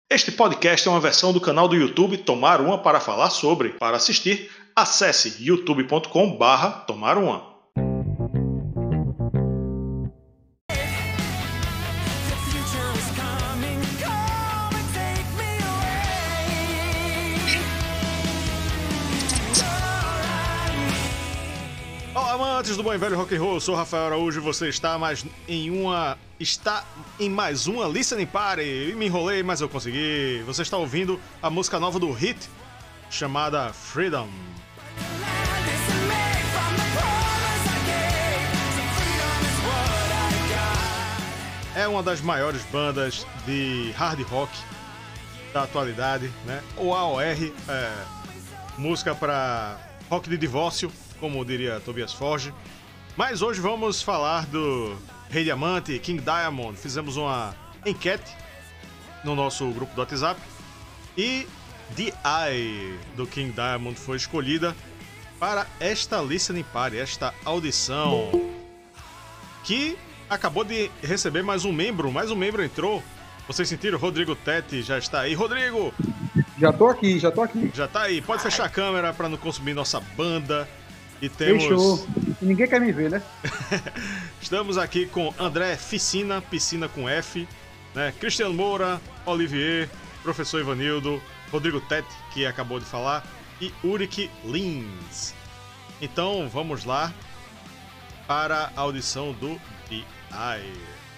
Este podcast é uma versão do canal do YouTube Tomar Uma para falar sobre. Para assistir, acesse youtube.com/Tomar Uma. Olá, amantes do bom e velho rock and roll, eu sou o Rafael Araújo e você está em mais uma Listening Party. Me enrolei, mas eu consegui. Você está ouvindo a música nova do Hit, chamada Freedom. É uma das maiores bandas de hard rock da atualidade, né? O AOR, música para rock de divórcio, como diria Tobias Forge. Mas hoje vamos falar do Rei Diamante, King Diamond. Fizemos uma enquete no nosso grupo do WhatsApp e The Eye do King Diamond foi escolhida para esta Listening Party, esta audição, que acabou de receber mais um membro entrou. Vocês sentiram? Rodrigo Tete já está aí. Rodrigo! Já tô aqui. Já tá aí. Pode fechar a câmera para não consumir nossa banda. E temos... Fechou. Ninguém quer me ver, né? Estamos aqui com André Ficina, Piscina com F, né? Cristiano Moura, Olivier, Professor Ivanildo, Rodrigo Tete, que acabou de falar, e Ulrich Lins. Então, vamos lá para a audição do The Eye.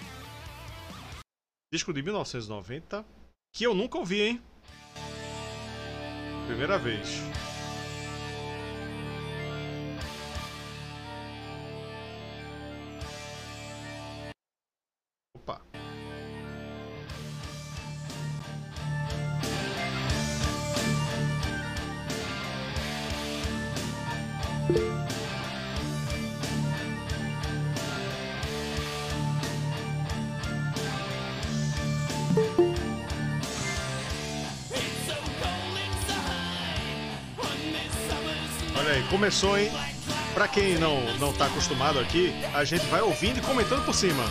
Disco de 1990, que eu nunca ouvi, hein? Primeira vez. Opa. Olha aí, começou, hein? Pra quem não tá acostumado aqui, a gente vai ouvindo e comentando por cima.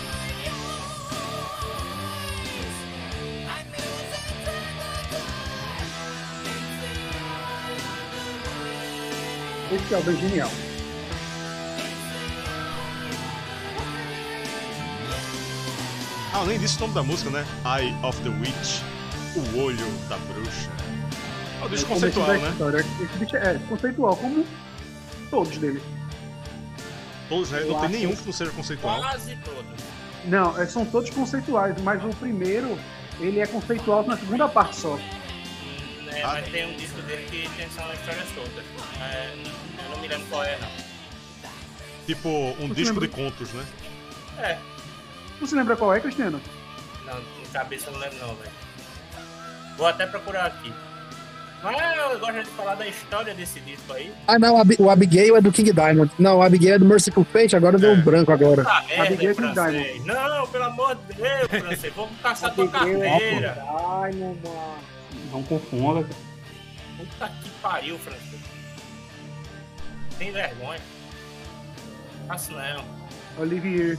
Esse álbum é genial. Além disso, o nome da música, né? Eye of the Witch, o olho da bruxa. É o disco conceitual, né? Esse bicho é conceitual, como todos deles. Todos, né? Não tem nenhum que não seja conceitual. Quase todos. Não, são todos conceituais, mas o primeiro, ele é conceitual na segunda parte só. Mas tem um disco dele que tem só histórias todas. Eu não me lembro qual é, não. Tipo um disco de contos, né? É. Você lembra qual é, Cristiano? Não, de cabeça eu não lembro não, velho. Vou até procurar aqui. Mas eu gosto de falar da história desse disco aí. Ah, não, o Abigail é do King Diamond. Não, o Abigail é do Merciful Fate, agora deu um branco agora. Ah, Abigail é King francês. Não, pelo amor de Deus, francês. Vamos caçar tua carteira. Ai, meu mano. Não confunda. Puta que pariu, francês. Tem vergonha. Faço não. Olivier.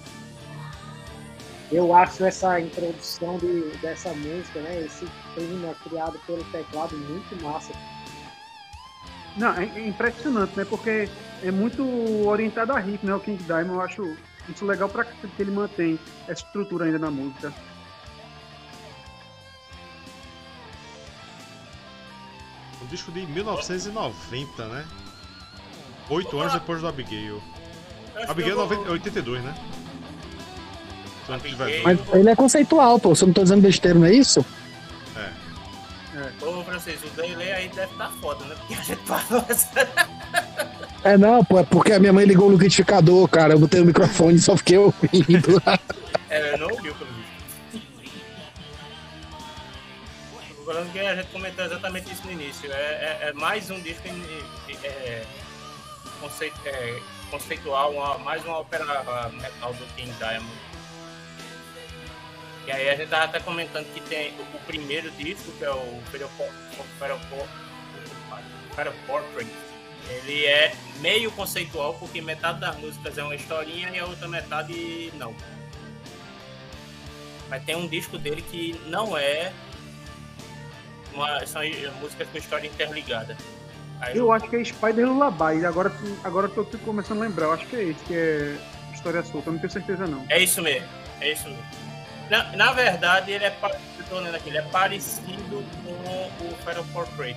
Eu acho essa introdução dessa música, né? Esse clima criado pelo teclado muito massa. Não, é impressionante, né? Porque é muito orientado a riff, né? O King Diamond, eu acho isso legal pra que ele mantém essa estrutura ainda na música. Um disco de 1990, né? 8 anos depois do Abigail. Abigail é 82, né? Mas ele é conceitual, pô. Você não tá dizendo besteira, não é isso? Ô, francês, o delay aí deve estar foda, né? Porque a gente falou essa... Não, pô, é porque a minha mãe ligou o liquidificador, cara. Eu botei o microfone e só fiquei ouvindo. Eu não ouvi o pelo visto. Tô falando que a gente comentou exatamente isso no início. É mais um disco conceitual, mais uma ópera metal do King Diamond. E aí a gente tava até comentando que tem o primeiro disco, que é o Photo Portrait. Ele é meio conceitual, porque metade das músicas é uma historinha e a outra metade não. Mas tem um disco dele que não é são músicas com história interligada. Aí Eu acho que é Spider Lullaby. Agora eu tô começando a lembrar. Eu acho que é esse que é História Solta. Eu não tenho certeza, não. É isso mesmo. Na verdade, ele é, eu tô lendo aqui, ele é parecido com o Fatal Portrait.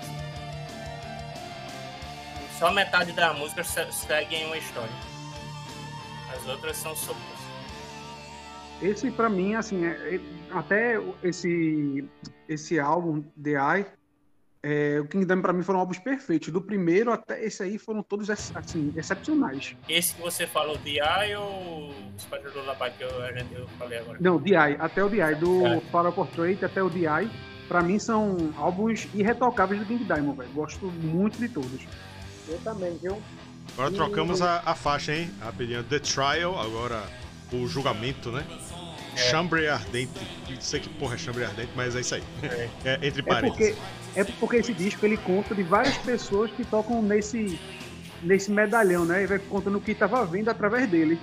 Só metade da música segue em uma história. As outras são soltas. Esse, pra mim, assim, até esse álbum, The Eye, o Kingdom pra mim foram álbuns perfeitos. Do primeiro até esse aí foram todos, assim, excepcionais. Esse que você falou, The Eye ou o Spider Lullaby que eu falei agora? Não, The Eye, até o The Eye, do Fatal Portrait até o The Eye, pra mim são álbuns irretocáveis do King Diamond, velho. Gosto muito de todos. Eu também, viu? Agora trocamos a faixa, hein? Rapidinho. The Trial, agora o julgamento, né? Chambre Ardente. Não sei que porra é Chambre Ardente, mas é isso aí. É entre parênteses. É porque esse disco ele conta de várias pessoas que tocam nesse medalhão, né? E vai contando o que estava vindo através dele.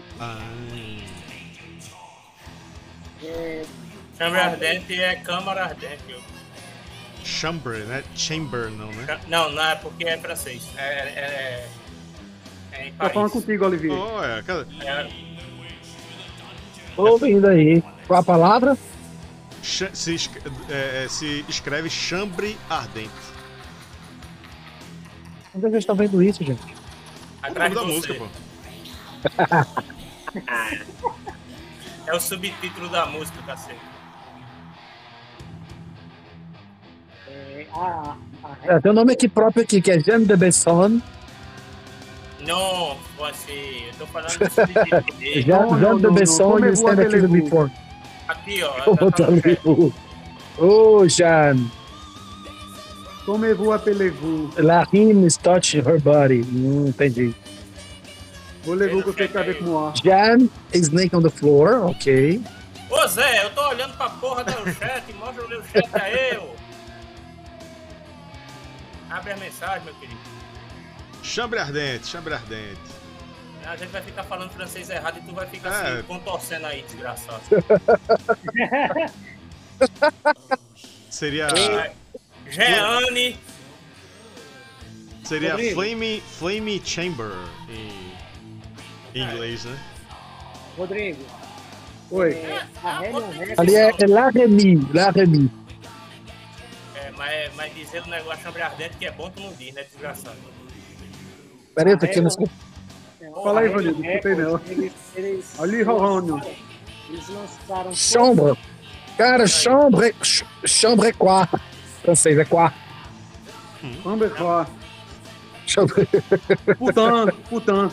Chambre Ardente é Câmara Ardente. Chambre, né? Chamber, não, né? Não é porque é francês. É em Tô Paris. falando contigo, Olivier. Tô ouvindo aí. Qual a palavra? Se escreve Chambre Ardente. Onde é que vocês estão vendo isso, gente? O nome da música, pô. É o subtítulo da música, cacete. Tem um nome aqui próprio aqui, que é Jean de Besson. Não, você. Eu tô falando do subtítulo dele. Jean de Besson e o Stand Aqui do Before. Aqui, ó. Tá no chat. Ô, Jean. Tomez-vous, appelez-vous. La rime is touch her body. Entendi. Voulez-vous que eu fique avec moi? Jean is naked on the floor, ok. Ô Zé, eu tô olhando pra porra do chat, mostra o meu chat aí, ô. Abre a mensagem, meu querido. Chambre Ardente, Chambre Ardente. A gente vai ficar falando francês errado e tu vai ficar assim, contorcendo aí, desgraçado. Seria... Jeane. Seria Flame Chamber em inglês, né? Rodrigo. Oi. Ali é La Remi, La Remi. Mas dizer o negócio Chambre Ardente que é bom, tu não diz, né, desgraçado? Peraí, eu tô aqui no... Fala aí, Vanildo, não escutei não. Ali, Rorônio. Eles lançaram... Chambre. Cara, chambre é quarto. Francês é quarto. Chambre quoi? Chambre. Putain.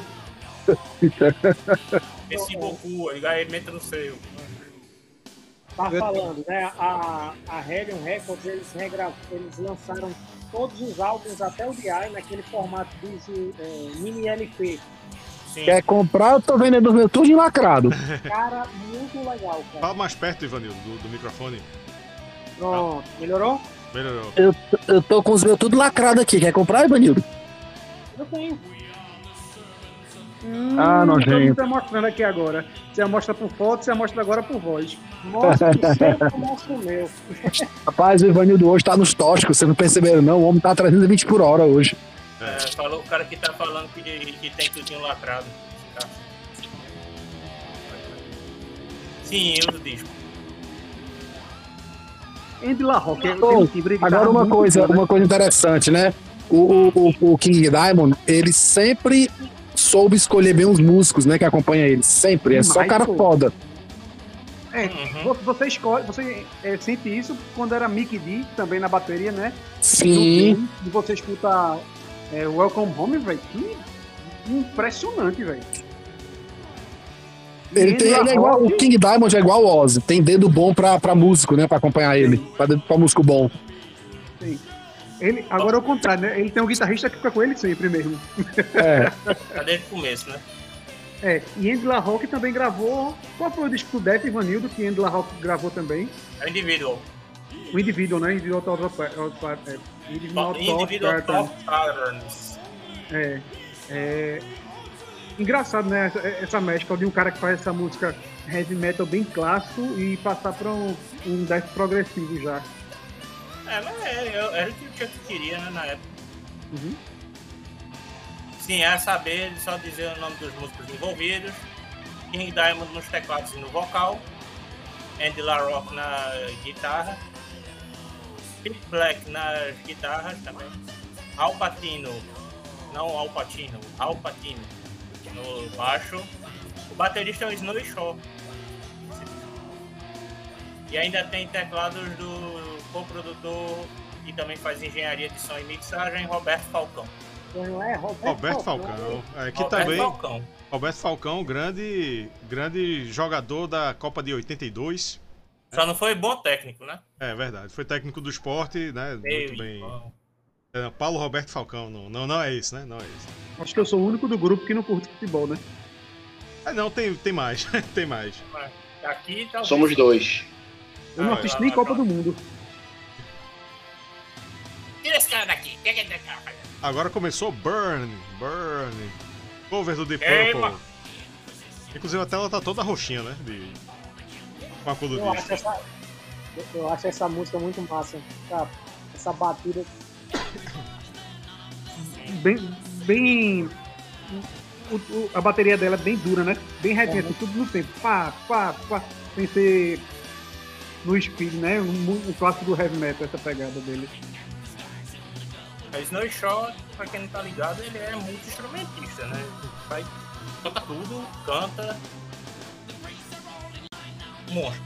Esse Goku, ele meta no seu. Tá falando, né? A Hellion Records, eles lançaram todos os álbuns até o DI naquele formato de mini LP. Sim. Quer comprar? Eu tô vendendo meu tudo lacrado. Cara, muito legal, cara. Fala mais perto, Ivanildo, do microfone. Pronto, melhorou? Melhorou. Eu tô com os meus tudo lacrado aqui. Quer comprar, Ivanildo? Eu tenho. Então você tá mostrando aqui agora. Você mostra por foto, você mostra agora por voz. Mostra o seu, eu mostro o meu. Rapaz, o Ivanildo hoje tá nos tóxicos, vocês não perceberam não? O homem tá a 320 por hora hoje. Falou o cara que tá falando que tem tudinho lacrado. Tá? Sim, eu disco. Andy LaRocque. Agora uma coisa interessante, né? O King Diamond, ele sempre soube escolher bem os músicos, né, que acompanham ele. Sempre. É só cara foda. Você escolhe, você sente isso quando era Mickey D, também na bateria, né? Sim. E você escuta Welcome Home, velho. Que impressionante, velho. Ele é igual, o King Diamond é igual o Ozzy. Tem dedo bom pra músico, né? Pra acompanhar ele. Pra músico bom. Sim. Agora é o contrário, né? Ele tem um guitarrista que fica com ele sempre mesmo. Tá desde o começo, né? E Andy LaRocque também gravou. Qual foi o disco do Death, Ivanildo, que Andy LaRocque gravou também? É Individual. O Individual, né? Individual Top Patterns. Engraçado, né? Essa mescla de um cara que faz essa música heavy metal bem clássico e passar pra um death progressivo já. Mas era o que o Chuck queria, né, na época. Uhum. Sim, é saber só dizer o nome dos músicos envolvidos. King Diamond nos teclados e no vocal. Andy LaRocque na guitarra. Pete Black nas guitarras também. Al Pacino, não Al Pacino, Al Pacino no baixo. O baterista é o Snowy Shaw. E ainda tem teclados do co-produtor e também faz engenharia de som e mixagem, Roberto Falcão. Não é Roberto Falcão. Que Roberto também. Falcão. Roberto Falcão, grande jogador da Copa de 82. Só não foi bom técnico, né? É verdade. Foi técnico do esporte, né? Muito bem. Bom. Paulo Roberto Falcão, não é isso, né? Não é isso. Acho que eu sou o único do grupo que não curte futebol, né? Não, tem mais. Tem mais. Aqui tá. Somos dois. Eu não assisto nem Copa do Mundo. Tira esse cara daqui. O que é esse cara? Agora começou Burn. Cover do Deep Queima. Purple. Inclusive até ela tá toda roxinha, né? Com a cor do disco. Eu acho essa música muito massa. Essa batida. A bateria dela é bem dura, né? Bem retinha, assim, tudo no tempo. Pá, sem ser no speed, né? Um clássico do heavy metal, essa pegada dele. A Snowy Shaw, pra quem não tá ligado, ele é muito instrumentista, né? Vai, toca tudo, canta. Monstro.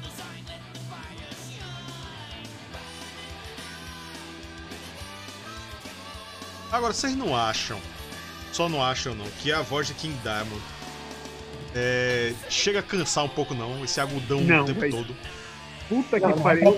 Agora, vocês não acham, só não acham não, que a voz de King Diamond chega a cansar um pouco não, esse agudão o tempo todo? Puta que pariu.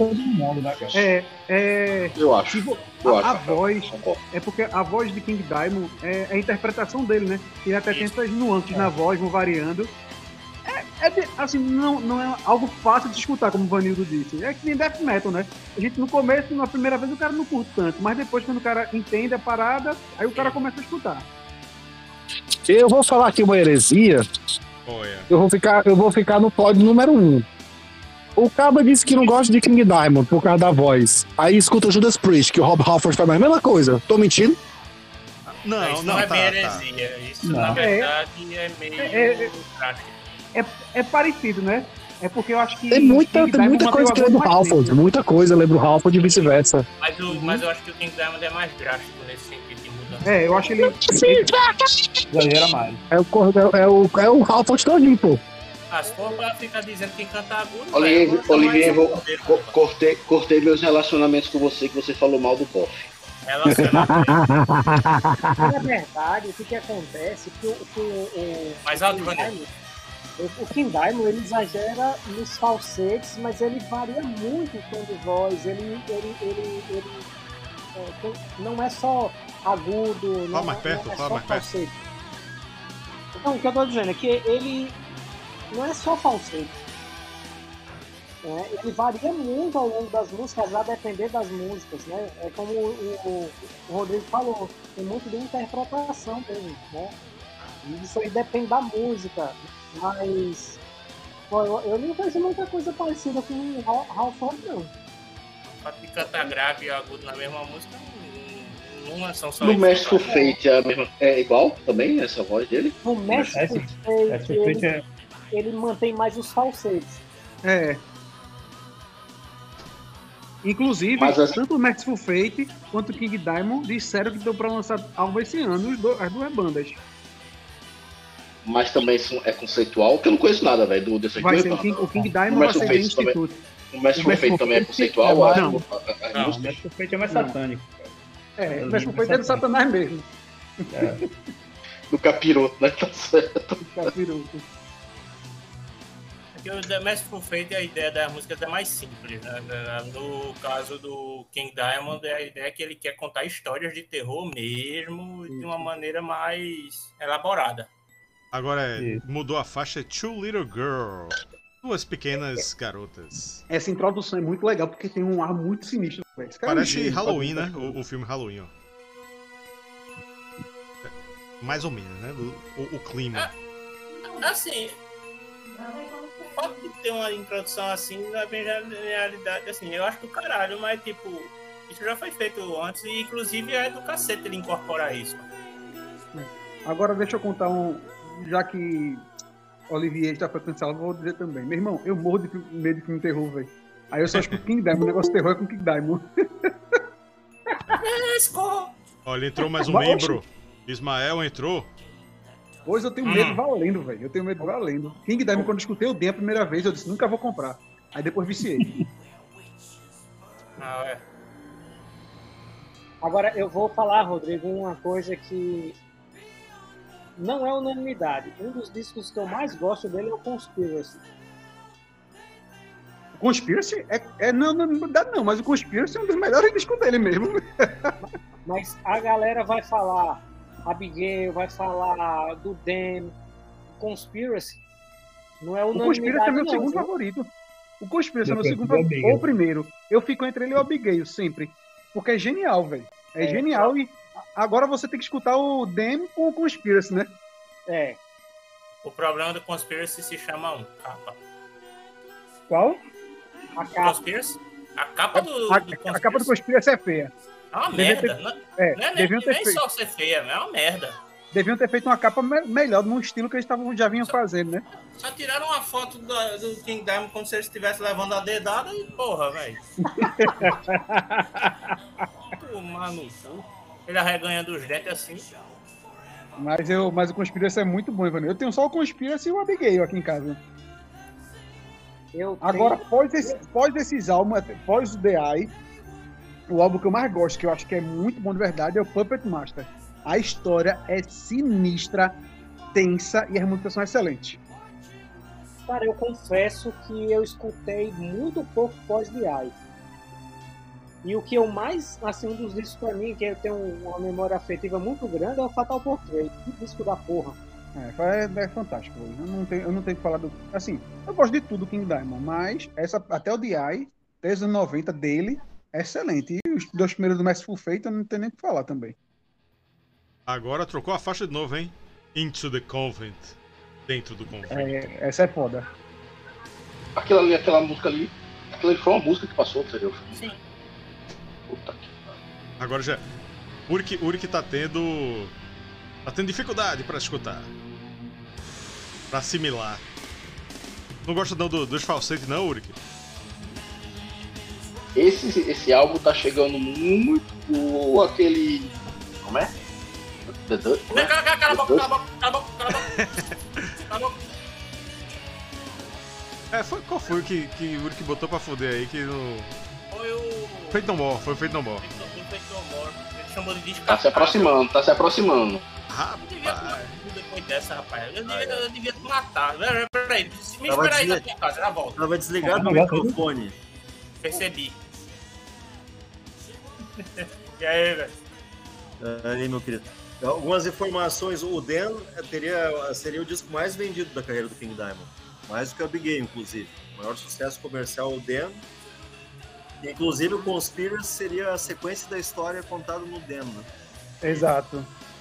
Eu acho. A voz, é porque a voz de King Diamond é a interpretação dele, né? Ele até tem essas nuances na voz, vão variando. Assim, não é algo fácil de escutar, como o Vanildo disse. É que nem death metal, né? A gente no começo, na primeira vez, o cara não curte tanto, mas depois, quando o cara entende a parada, aí o cara começa a escutar. Eu vou falar aqui uma heresia. Eu vou ficar no pódio número 1. O Caba disse que não gosta de King Diamond por causa da voz. Aí escuta o Judas Priest, que o Rob Halford faz a mesma coisa. Tô mentindo? Não é bem heresia. Isso, na verdade, é meio prático. É parecido, né? É porque eu acho que... Tem muita coisa que lembra o Halford. Muita coisa lembra o Halford e vice-versa. Mas eu acho que o King Diamond é mais drástico nesse sentido de mudança. Eu acho ele... Exagera mais. É o Halford todinho, pô. Se for pra ficar dizendo que canta agudo... Olivier, cortei meus relacionamentos com você, que você falou mal do Koff. Na verdade, o que acontece é que Mais alto, Vanessa. O King Diamond, ele exagera nos falsetes, mas ele varia muito o tom de voz. Ele não é só agudo, fala mais perto. falsete. Então, o que eu tô dizendo é que ele não é só falsete. Ele varia muito ao longo das músicas, a depender das músicas, né? É como o Rodrigo falou, tem muito de interpretação dele, né? E isso aí depende da música. Mas eu não vejo muita coisa parecida com o Halford, não. O fato de cantar grave e agudo na mesma música não são só... No Merciful Fate é igual também, essa voz dele? No Merciful Fate ele mantém mais os falsetes. Inclusive, tanto o Merciful Fate quanto o King Diamond disseram que deu pra lançar algo esse ano, as duas bandas. Mas também é conceitual, porque eu não conheço nada, velho, desse vai ser, o King Diamond vai ser de Instituto. O Merciful Fate também é conceitual? Não, o Merciful Fate é mais satânico. O Merciful Fate é do Satanás mesmo. Do capiroto, né? Tá certo. Do capiroto. Porque o The Merciful Fate, a ideia das músicas é mais simples, né? No caso do King Diamond, a ideia é que ele quer contar histórias de terror mesmo, de uma maneira mais elaborada. Agora mudou a faixa Two Little Girl. Duas pequenas garotas. Essa introdução é muito legal porque tem um ar muito sinistro. Parece Halloween, né? O filme Halloween, ó. Mais ou menos, né? O clima. Assim, pode ter uma introdução assim, não é bem realidade, assim, eu acho do caralho, mas tipo, Isso já foi feito antes e, inclusive, é do cacete ele incorporar isso. Agora, deixa eu contar já que Olivier está pra cancelar, vou dizer também. Meu irmão, eu morro de medo de filme terror, velho. Aí eu só acho que o King Diamond, o negócio de terror é com o King Diamond. Olha, entrou mais um membro. Ismael entrou. Pois eu tenho medo valendo, velho. Eu tenho medo valendo. King Diamond, quando eu escutei o Den a primeira vez, eu disse, nunca vou comprar. Aí depois viciei. Agora, eu vou falar, Rodrigo, uma coisa que não é unanimidade. Um dos discos que eu mais gosto dele é o Conspiracy. O Conspiracy não é unanimidade não, mas o Conspiracy é um dos melhores discos dele mesmo. Mas a galera vai falar Abigail, vai falar do Den, Conspiracy. Não é unanimidade. O Conspiracy é meu segundo favorito. O Conspiracy é meu segundo favorito. Ou o primeiro. Eu fico entre ele e o Abigail, sempre. Porque é genial, velho. É genial e agora você tem que escutar o Den com o Conspiracy, né? É. O problema do Conspiracy se chama capa. Qual? A capa. Conspiracy? A capa do A capa do Conspiracy é feia. É uma merda. Não é nem só ser feia, é uma merda. Deviam ter feito uma capa melhor, num estilo que eles já vinham fazendo, né? Só tiraram uma foto do King Diamond como se ele estivesse levando a dedada e porra, velho. Tomar no cu. Ele arreganhando os dentes assim. Mas o Conspiracy é muito bom, Ivan. Eu tenho só o Conspiracy e o Abigail aqui em casa. Agora, pós esses álbuns, pós o The Eye, o álbum que eu mais gosto, que eu acho que é muito bom de verdade, é o Puppet Master. A história é sinistra, tensa e as músicas são excelentes. Cara, eu confesso que eu escutei muito pouco pós The Eye. E o que eu mais, assim, um dos discos pra mim, que eu tenho uma memória afetiva muito grande, é o Fatal Portrait. Que disco da porra. É fantástico. Eu não tenho que falar do... Assim, eu gosto de tudo do King Diamond, mas até o The Eye, desde os 90 dele, é excelente. E os dois primeiros do Merciful Fate, eu não tenho nem o que falar também. Agora trocou a faixa de novo, hein? Into the Convent. Dentro do convento. Essa é foda. Aquela música ali. Aquela ali foi uma música que passou, entendeu? Sim. Puta que pariu. Agora já. Uric tá tendo. Tá tendo dificuldade pra escutar. Pra assimilar. Não gosta não dos falsetes, não, Uric? Esse álbum tá chegando muito com aquele. Como é? Cala a boca. Qual foi que o Uric botou pra foder aí que não. Foi o. Feito No More, foi Feito No More. Ele chamou de disco. Tá se aproximando. Rapaz. Depois dessa, rapaz. Eu devia te matar. Peraí, me espera aí na tua casa, já volto. Tava desligado o microfone. Percebi. E aí, velho? Aí, meu querido. Algumas informações, o Den seria o disco mais vendido da carreira do King Diamond. Mais do que o Abigail, inclusive. O maior sucesso comercial é o Den. Inclusive o Conspiracy seria a sequência da história contada no Den, né? Exato.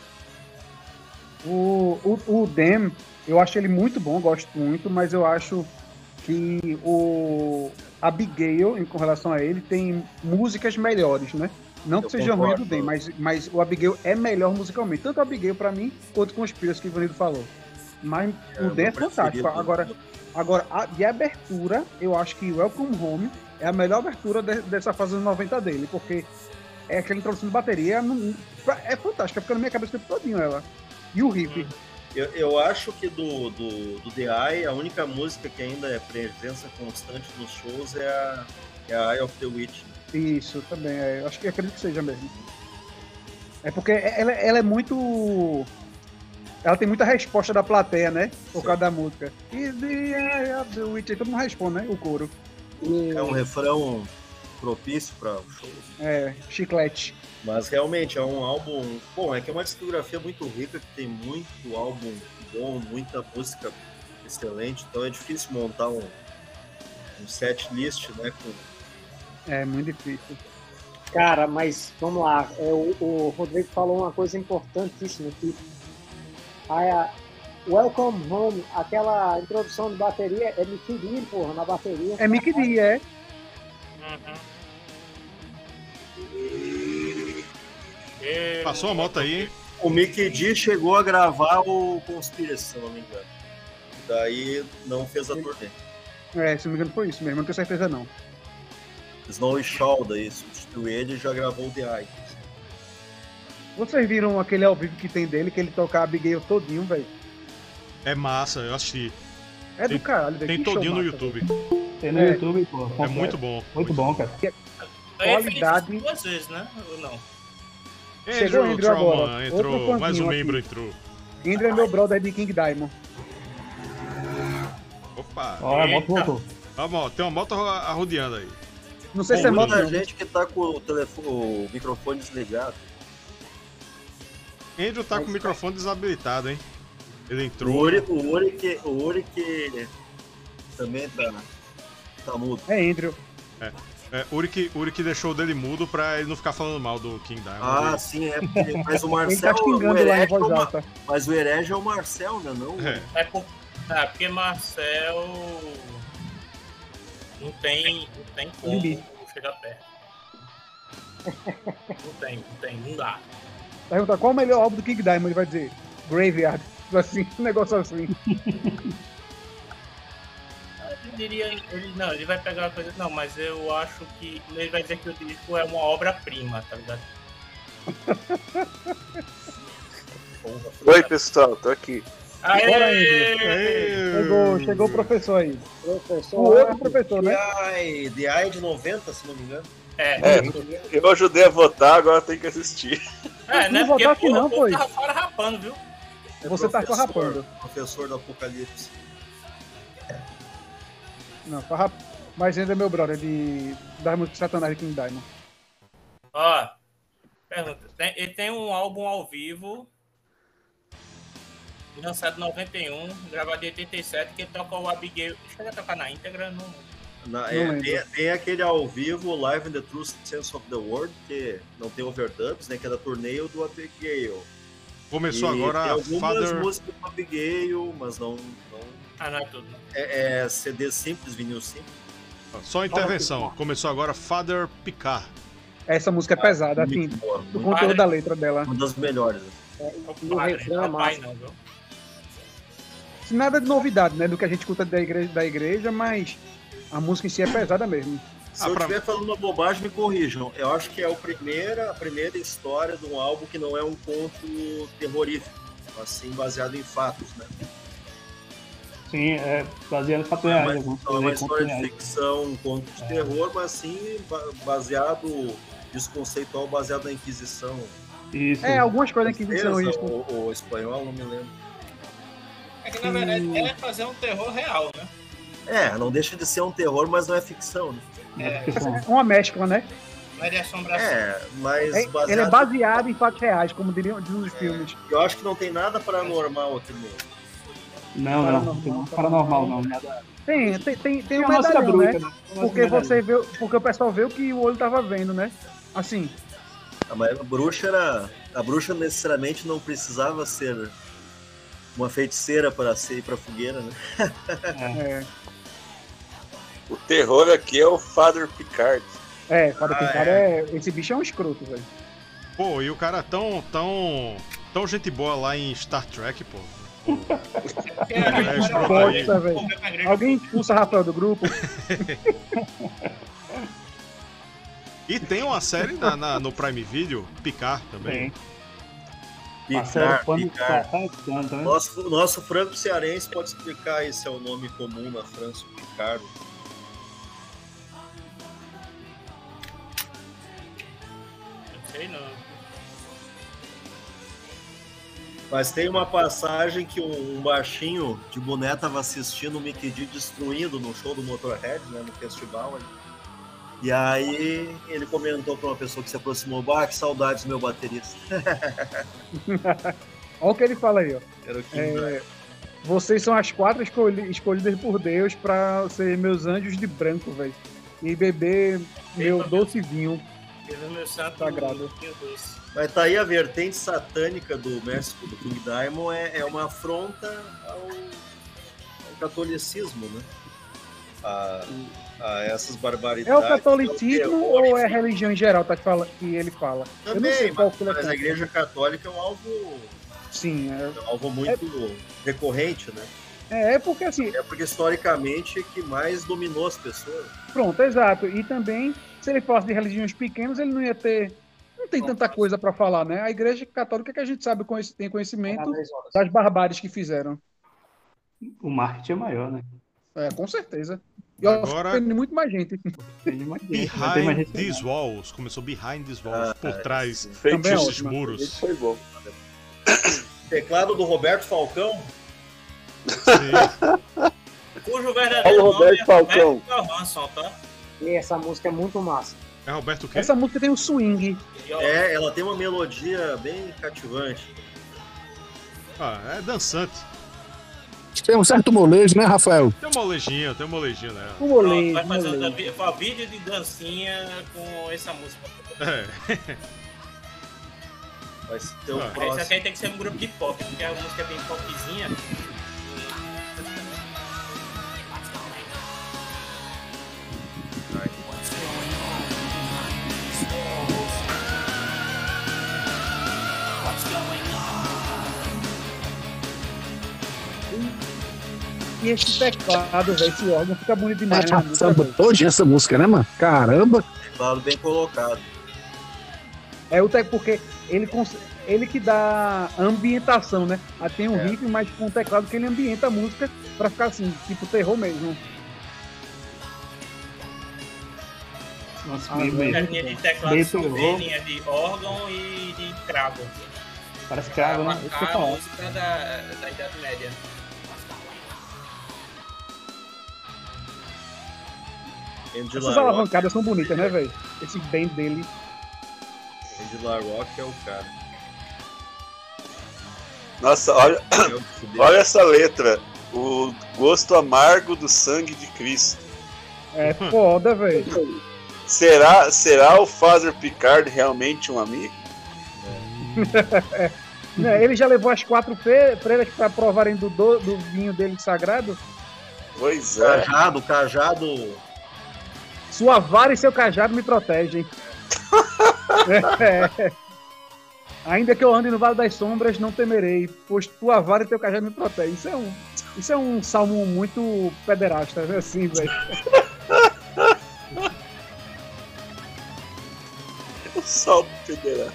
O Den, eu acho ele muito bom, gosto muito, mas eu acho que o Abigail, com relação a ele, tem músicas melhores, né? Não que seja ruim do Den, mas o Abigail é melhor musicalmente. Tanto o Abigail pra mim, quanto o Conspiracy que o Ivanildo falou. Mas o Den é fantástico. Agora, de abertura, eu acho que Welcome Home é a melhor abertura dessa fase dos 90 dele, porque é aquela introdução de bateria, é fantástica, fica na minha cabeça o tempo todinho ela. E o riff. Eu acho que do The Eye, a única música que ainda é presença constante nos shows é a Eye of the Witch. Isso, também. Eu acho que acredito que seja mesmo. É porque ela é muito... Ela tem muita resposta da plateia, né? Por causa da música. E The Eye of the Witch, todo mundo responde, né? O coro. É um refrão propício para o show. Chiclete. Mas realmente é um álbum... Bom, é que é uma discografia muito rica, que tem muito álbum bom, muita música excelente, então é difícil montar um set list, né? É muito difícil. Cara, mas vamos lá. O Rodrigo falou uma coisa importantíssima aqui. Welcome Home, aquela introdução de bateria é Mickey D, porra, na bateria. É Mickey D, é. Passou a moto aí, hein? O Mickey D chegou a gravar o Conspiracy, se não me engano. Daí não fez a turnê. Se não me engano foi isso mesmo, não tenho certeza não. Snowy Shaw daí substituiu ele e já gravou o The Eye. Vocês viram aquele ao vivo que tem dele, que ele toca a Abigail todinho, velho? É massa, eu assisti. É do caralho, velho. Tem todinho no YouTube. Tem no YouTube, pô. É muito bom. Muito bom, cara. Qualidade. Duas vezes, né? Ou não? Chegou o Andrew agora. Entrou, mais um aqui. membro entrou. Andrew é meu brother de King Diamond. Opa! Ó, a moto voltou. Vamos, tem uma moto arrodeando aí. Não sei se é moto. Muita gente que tá com o microfone desligado. Andrew tá com o microfone desabilitado, hein? Ele entrou. O Uri que também tá mudo. É Andrew. Uri que deixou o dele mudo pra ele não ficar falando mal do King Diamond. Ah, sim, é porque, mas o Ele tá Marcel, xingando lá em voz alta. mas o herege é o Marcel, né? Não. Porque Marcel não tem como chegar perto. Não dá. Pergunta qual o melhor álbum do King Diamond, ele vai dizer Graveyard. Assim, um negócio assim. Eu diria, ele vai pegar uma coisa. Não, mas eu acho que ele vai dizer que o disco é uma obra-prima, tá ligado? Oi, pessoal, tô aqui. Chegou o professor aí. Professor, O outro professor, né? The Eye de 90, se não me engano. Eu ajudei a votar, agora tem que assistir. Não votar aqui não, pô. Tava fora rapando, viu? Você tá farrapando. Professor do Apocalipse. Não, mas ainda é meu brother da música Satanás de King Diamond. Ó, pergunta. Ele tem um álbum ao vivo lançado em 91, gravado em 87, que ele toca o Abigail. Chega a tocar na íntegra, não. Tem aquele ao vivo, Live in the True Sense of the Word, que não tem overdubs, né? Que é da turnê do Abigail. Começou agora tem algumas Father... músicas do Abigail, mas não não é tudo. É CD simples, vinil simples. Só intervenção. Começou agora Father Picard. Essa música é pesada, assim, do conteúdo da letra dela. Uma das melhores. O refrão é massa. Nada de novidade, né? Do que a gente escuta da igreja, mas a música em si é pesada mesmo. Se eu estiver falando uma bobagem, me corrijam. Eu acho que é a primeira história de um álbum que não é um conto terrorífico, assim, baseado em fatos, né? Sim, é baseado em fatos reais. É uma história de ficção, um conto de terror, mas sim desconceitual, baseado na Inquisição. Isso. Algumas coisas da Inquisição. O espanhol, não me lembro. É que na verdade é fazer um terror real, né? Não deixa de ser um terror, mas não é ficção, né? É uma mescla, né? Mas é assombração. Mas baseado... Ele é baseado em fatos reais, como diriam nos filmes. Eu acho que não tem nada paranormal aqui mesmo. Não tem paranormal não. Nada. Tem um medalhão, né? Porque o pessoal viu que o olho tava vendo, né? Assim. Mas a bruxa necessariamente não precisava ser uma feiticeira para ir pra fogueira, né? O terror aqui é o Father Picard. Father Picard esse bicho é um escroto, velho. Pô, e o cara tão gente boa lá em Star Trek, pô. Poxa, velho. Alguém expulsa Rafael do grupo? E tem uma série no Prime Video, Picard também. Picard. Nosso franco cearense pode explicar esse é o nome comum na França, Picard. Sei não. Mas tem uma passagem que um baixinho de boné tava assistindo o Mickey D destruindo no show do Motorhead, né, no festival. E aí ele comentou para uma pessoa que se aproximou: "Bah, que saudades, meu baterista." Olha o que ele fala aí, ó. Era o que vocês são as 4 escolhidas por Deus para ser meus anjos de branco, velho. E beber meu doce vinho. Meu santo sagrado. Mas tá aí a vertente satânica do mestre do King Diamond, é uma afronta ao catolicismo, né? a essas barbaridades. É o catolicismo ou é a religião em geral que ele fala? Também, eu não sei qual que ele mas a Igreja Católica é um alvo... Sim, é um alvo muito recorrente, né? É porque assim... É porque historicamente é que mais dominou as pessoas. Pronto, exato. E também, se ele falasse de religiões pequenas, ele não ia ter... Não tem tanta coisa para falar, né? A Igreja Católica que a gente sabe, tem conhecimento das barbáries que fizeram. O marketing é maior, né? É, com certeza. E agora tem muito mais gente. Behind These Walls. Começou Behind These Walls. Por trás desses muros. Foi bom. Teclado do Roberto Falcão. Sim. Cujo verdadeiro nome Roberto é Falcão. Roberto Johansson, tá? E essa música é muito massa. É Roberto o quê? Essa música tem um swing. É, ela tem uma melodia bem cativante. É dançante. Tem um certo molejo, né, Rafael? Tem um molejinho né? Um molejo. Vai fazer um vídeo de dancinha com essa música. Vai ser o Isso próximo. aqui tem que ser um grupo de pop, porque a música é bem popzinha. E esse teclado, velho, esse órgão fica bonito demais. Samba todinha essa música, né, mano? Caramba! Teclado bem colocado. Porque ele que dá a ambientação, né? Aí tem um riff, mas com o teclado que ele ambienta a música pra ficar assim, tipo terror mesmo. Nossa, linha de teclado, linha de órgão e de cravo. Parece cravo, né? A música da Idade Média. Essas alavancadas são bonitas, né, velho? Esse bem dele. Angela Rock é o cara. Nossa, olha essa letra. O gosto amargo do sangue de Cristo. É foda, velho. Será o Father Picard realmente um amigo? Ele já levou as 4 freiras para provarem do vinho dele sagrado? Pois é. Cajado. Sua vara e seu cajado me protegem. Ainda que eu ande no Vale das Sombras, não temerei, pois tua vara e teu cajado me protegem. Isso é um salmo muito pederasta, assim, velho. O salmo pederasta.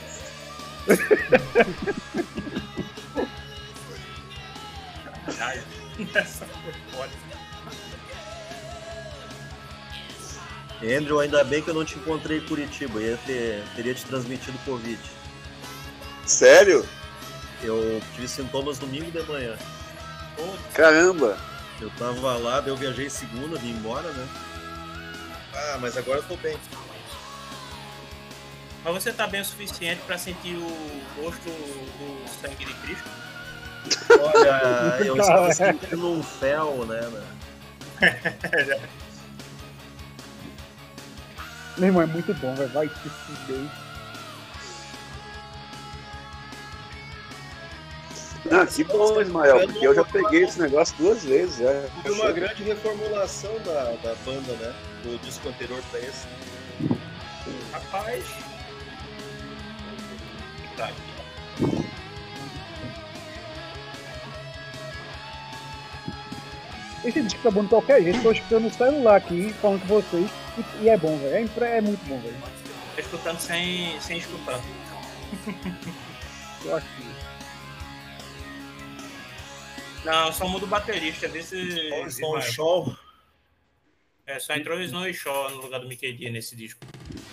Essa foi foda. Andrew, ainda bem que eu não te encontrei em Curitiba. Teria te transmitido Covid. Sério? Eu tive sintomas domingo de manhã. Caramba! Eu tava lá, daí eu viajei segunda, vim embora, né? Mas agora eu tô bem. Mas você tá bem o suficiente pra sentir o gosto do sangue de Cristo? Olha, eu estava sentindo um fel, né? Meu irmão, é muito bom, velho. Vai se fuder. Que bom, Ismael, porque eu já peguei esse negócio 2 vezes. Foi uma grande reformulação da banda, né? Do disco anterior pra esse. Rapaz. Tá. Esse disco tá bom de qualquer jeito. Tô escutando no celular aqui, falando com vocês. E é bom, velho. É muito bom, velho. Tô escutando sem escutar. Eu acho que... Não, só muda o baterista desse. Snow Shaw. Só entrou o Snow Shaw no lugar do Mickey D nesse disco.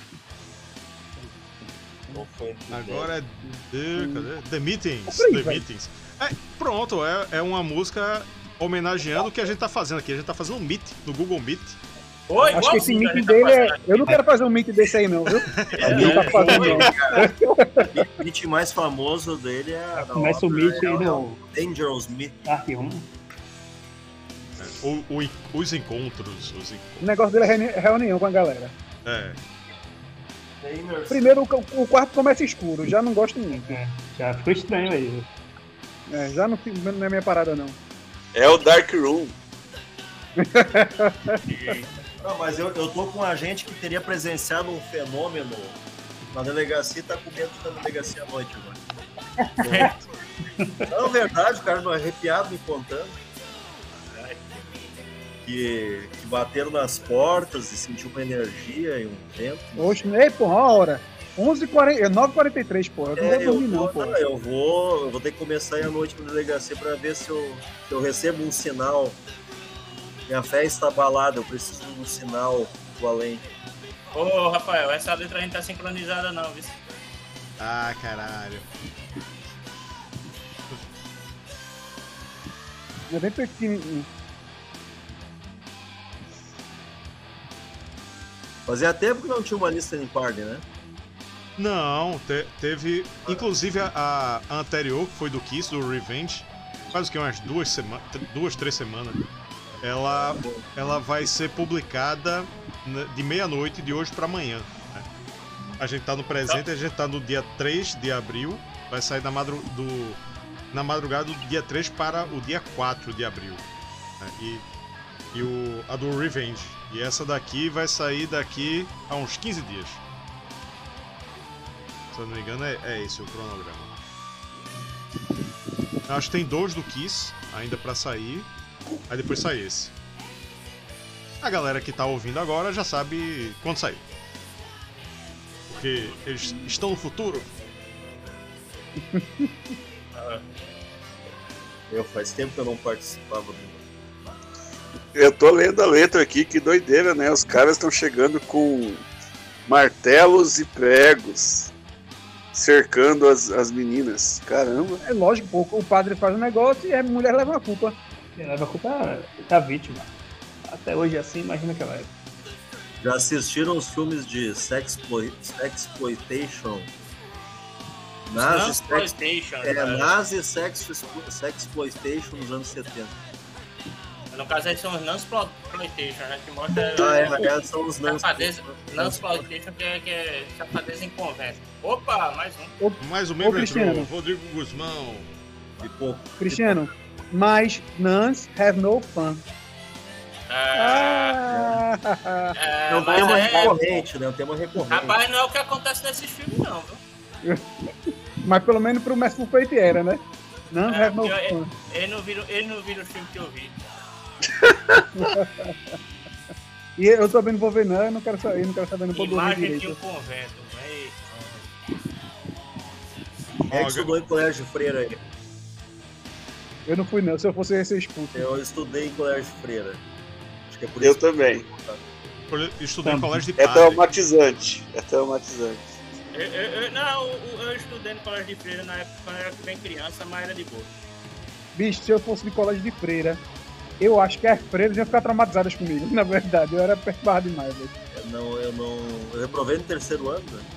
Agora é The Meetings. Pronto, é uma música homenageando o que a gente tá fazendo aqui. A gente tá fazendo um Meet no Google Meet. Oi, acho que esse Meet dele é... Eu não quero fazer um Meet desse aí não, viu? Não tá fazendo não. O Meet mais famoso dele é... Começa o Meet aí no... Dangerous Meet. Os encontros. O negócio dele é reunião com a galera. Primeiro o quarto começa escuro, já não gosto muito. Já ficou estranho aí. Já não é minha parada não. É o Dark Room. Não, mas eu tô com um agente que teria presenciado um fenômeno na delegacia e tá com medo de estar na delegacia à noite agora. Não, verdade, o cara não é arrepiado me contando. Que bateram nas portas e sentiu uma energia e um vento. Oxe, ei, porra, uma hora. 9h43, porra. Eu não vou dormir, não, porra. Eu vou ter que começar a ir à noite na delegacia pra ver se eu recebo um sinal. Minha fé está abalada, eu preciso de um sinal do além. Ô, Rafael, essa letra a gente tá sincronizada não, viu? Ah, caralho. É bem pequenininho. Fazia tempo que não tinha uma lista em party, né? Não, teve. Inclusive a anterior, que foi do Kiss, do Revenge, faz o que? Umas 2-3 semanas. Ela vai ser publicada de meia-noite de hoje pra amanhã. Né? A gente tá no presente, a gente tá no dia 3 de abril. Vai sair na madrugada do dia 3 para o dia 4 de abril. Né? E a do Revenge. E essa daqui vai sair daqui a uns 15 dias. Se eu não me engano, é esse o cronograma. Eu acho que tem 2 do Kiss ainda pra sair. Aí depois sai esse. A galera que tá ouvindo agora já sabe quando sair. Porque eles estão no futuro. Faz tempo que eu não participava do... Eu tô lendo a letra aqui, que doideira, né? Os caras estão chegando com martelos e pregos, cercando as meninas. Caramba. É lógico, pô, o padre faz um negócio e a mulher leva a culpa. Quem leva a culpa é a vítima. Até hoje é assim, imagina aquela época. Já assistiram os filmes de sexploitation? Nazi sexploitation nos anos 70. No caso, eles são os non-exploitation, né? Que mostra. São os non-exploitation, que é safadeza em conversa. Opa, mais um. Mais um membro entrou, Rodrigo Guzmão. E pouco. Cristiano, mas nuns have no fun. Não tem uma recorrente, né? Tem uma recorrente. Rapaz, não é o que acontece nesses filmes, não, viu? Mas pelo menos pro Merciful Fate era, né? Nuns have no fun. Ele não vira os filmes que eu vi. E eu também não vou ver, não. Eu não quero saber, não vou dormir direito. Imagem de um convento, Quem é que estudou em colégio de freira aí? Eu não fui, não. Se eu fosse, eu ia ser expulso. Eu estudei em colégio de freira. Acho que é por eu isso também. Eu estudei em colégio de padre. É traumatizante. Eu estudei no colégio de freira na época quando eu era bem criança, mas era de boa. Bicho, se eu fosse de colégio de freira, eu acho que as freiras iam ficar traumatizadas comigo, na verdade. Eu era perturbado demais, velho. Eu reprovei no terceiro ano, né?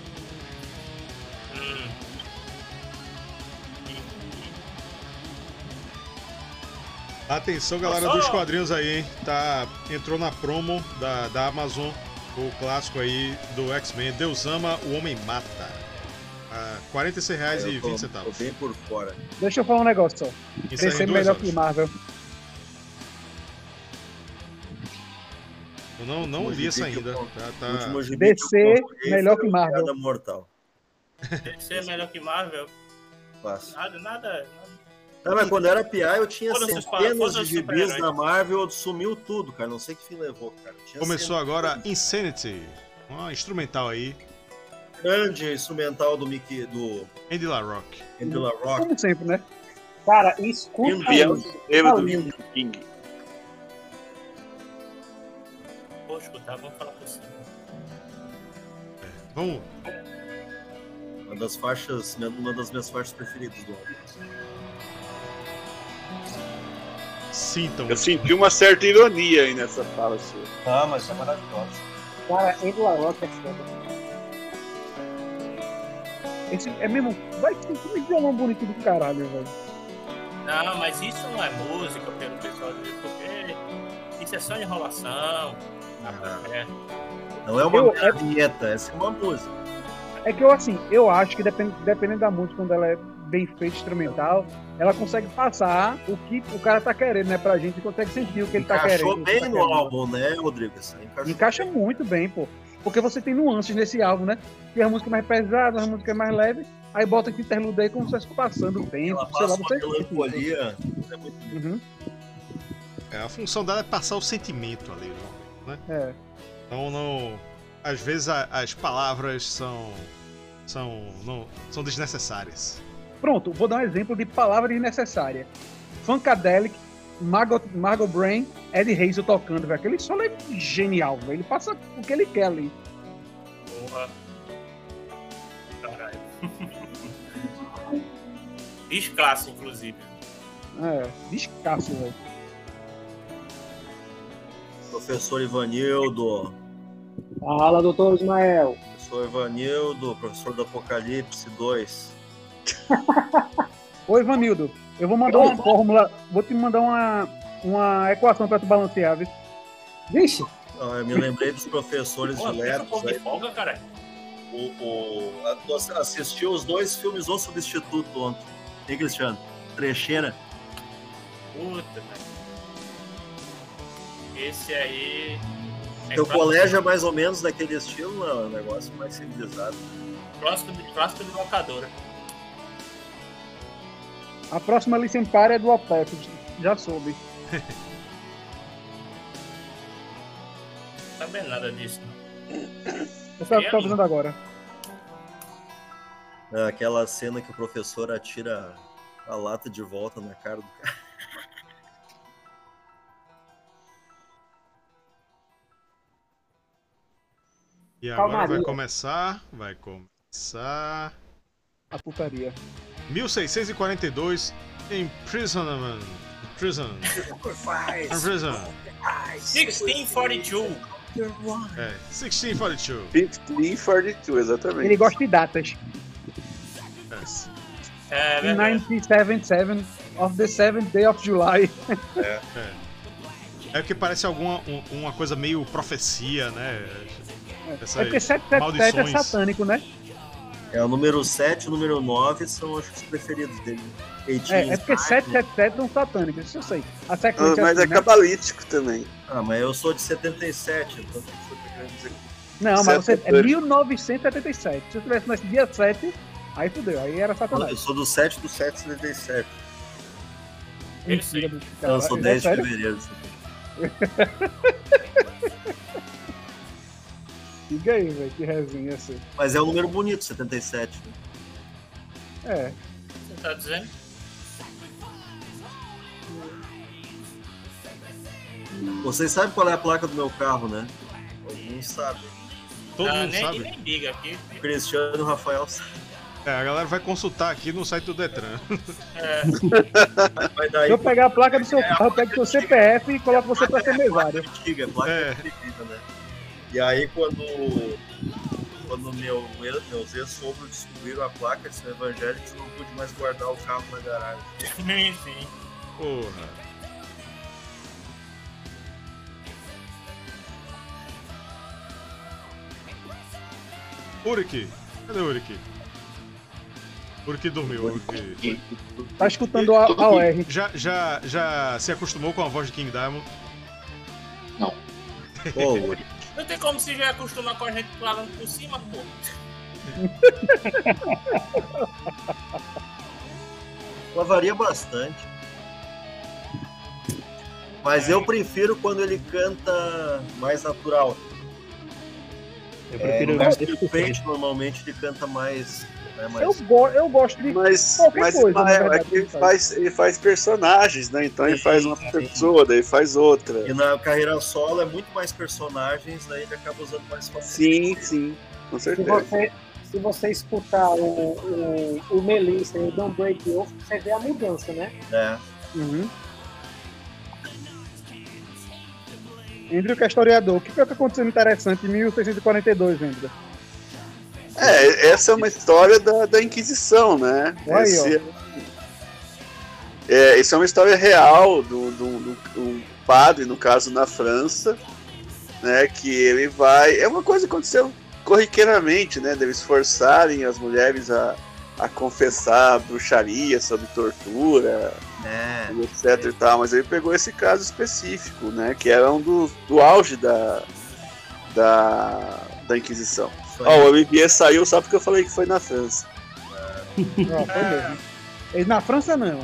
Atenção, galera dos quadrinhos aí, hein? Entrou na promo da Amazon o clássico aí do X-Men, Deus Ama, o Homem Mata. R$46,20. Tô bem por fora. Deixa eu falar um negócio só. DC melhor que Marvel. Eu não li essa ainda. DC melhor que Marvel. Mortal. DC melhor que Marvel? Fácil. Nada. Não, mas quando eu era PA, eu tinha centenas de gibis da Marvel, sumiu tudo, cara. Não sei que fim levou, cara. Começou agora Insanity, uma instrumental aí. Grande instrumental do Andy LaRocque. Como sempre, né? Cara, escuta do King. Vou escutar, vamos falar por cima. Vamos. Uma das minhas faixas preferidas do álbum. Sintam. Eu senti uma certa ironia aí nessa fala sua. Ah, mas é maravilhoso. Cara, Andy LaRocque é foda. Esse é mesmo. Vai ter um violão bonito do caralho, velho. Não, mas isso não é música pelo pessoal do porque isso é só enrolação. Não é uma vinheta, essa é uma música. É que eu acho que dependendo da música, quando ela é bem feito, instrumental, ela consegue passar o que o cara tá querendo, né, pra gente, consegue sentir o que ele tá querendo. Encaixou bem no álbum, né, Rodrigo? Encaixa muito bem, pô. Porque você tem nuances nesse álbum, né? Tem a música mais pesada, a música mais leve, aí bota esse interlude aí como se fosse passando o tempo. Ela passa uma melancolia. É muito A função dela é passar o sentimento ali, né? Então não. Às vezes as palavras são desnecessárias. Pronto, vou dar um exemplo de palavra desnecessária. Funkadelic, Margot Brain, Eddie Hazel tocando, velho. Aquele solo é genial, velho. Ele passa o que ele quer ali. Porra. Caralho. Desclasse, inclusive. Descasso, velho. Professor Ivanildo. Fala, doutor Ismael. Professor Ivanildo, professor do Apocalipse 2. Oi, Ivanildo. Eu vou mandar uma fórmula, vou te mandar uma equação pra tu balancear, viu? Vixe! Eu me lembrei dos professores de letras. De folga, cara. Assisti os 2 filmes O Substituto ontem. E Cristiano? Trecheira. Puta, velho. Esse aí... Teu colégio é mais ou menos daquele estilo, não? É um negócio mais civilizado. Clássico de locadora. A próxima Listen Party é do OPEP, já soube. Não tá vendo nada disso. Eu sei o que tá fazendo agora. É aquela cena que o professor atira a lata de volta na cara do cara. E agora vai começar a putaria. 1642, Imprisonment. Prison. 1642. 1642. 1542, exatamente. Ele gosta de datas. 1977 of the 7th day of July. É porque parece uma coisa meio profecia, né? É porque 777 é satânico, né? O número 7 e o número 9 são os preferidos dele. É porque 777 são satânicos, isso eu sei. A mas é cabalístico também. Mas eu sou de 77, então você tá querendo dizer. Não, mas você é 1977. Se eu tivesse nascido dia 7, aí fudeu, aí era satanás. Eu sou do 7 do 777. Mentira, eu sou 10 de fevereiro. Fica aí, velho, que resenha assim. Mas é um número bonito, 77. É. Você tá dizendo? Vocês sabem qual é a placa do meu carro, né? Alguns sabem. Todo mundo sabe. Nem diga aqui. Cristiano e o Rafael sabem. A galera vai consultar aqui no site do Detran. Vai daí, se eu pegar a placa do seu carro, eu pego seu CPF e coloco você pra ser mesário. Antiga, placa antiga, né? E aí quando meus ex-sogros descobriram a placa de ser evangélicos, não pude mais guardar o carro na garagem. Sim. Porra. Uriki. Cadê o Uriki? Uriki dormiu. Uriki. Tá escutando a OR. Já se acostumou com a voz de King Diamond? Não. Uriki. Não tem como se já acostumar com a gente falando por cima, pô. Ela varia bastante. Mas eu prefiro quando ele canta mais natural. Eu prefiro o Page normalmente ele canta mais. Né, mais... Eu gosto de qualquer coisa. Ele faz personagens, né? Então ele faz uma pessoa, daí faz outra. E na carreira solo é muito mais personagens, daí ele acaba usando mais famosos. Sim, com certeza. Se você escutar o Melissa e o Don't Break You, você vê a mudança, né? Andrew, que é historiador, o que foi que aconteceu interessante em 1642, Andrew? Essa é uma história da Inquisição, né? Isso é uma história real do padre, no caso na França, né? Que ele vai... É uma coisa que aconteceu corriqueiramente, né? Deles forçarem as mulheres a a confessar bruxaria sobre tortura, etc e tal, mas ele pegou esse caso específico, né, que era um do auge da Inquisição. O Olivier saiu só porque eu falei que foi na França. Não, foi mesmo. Na França não.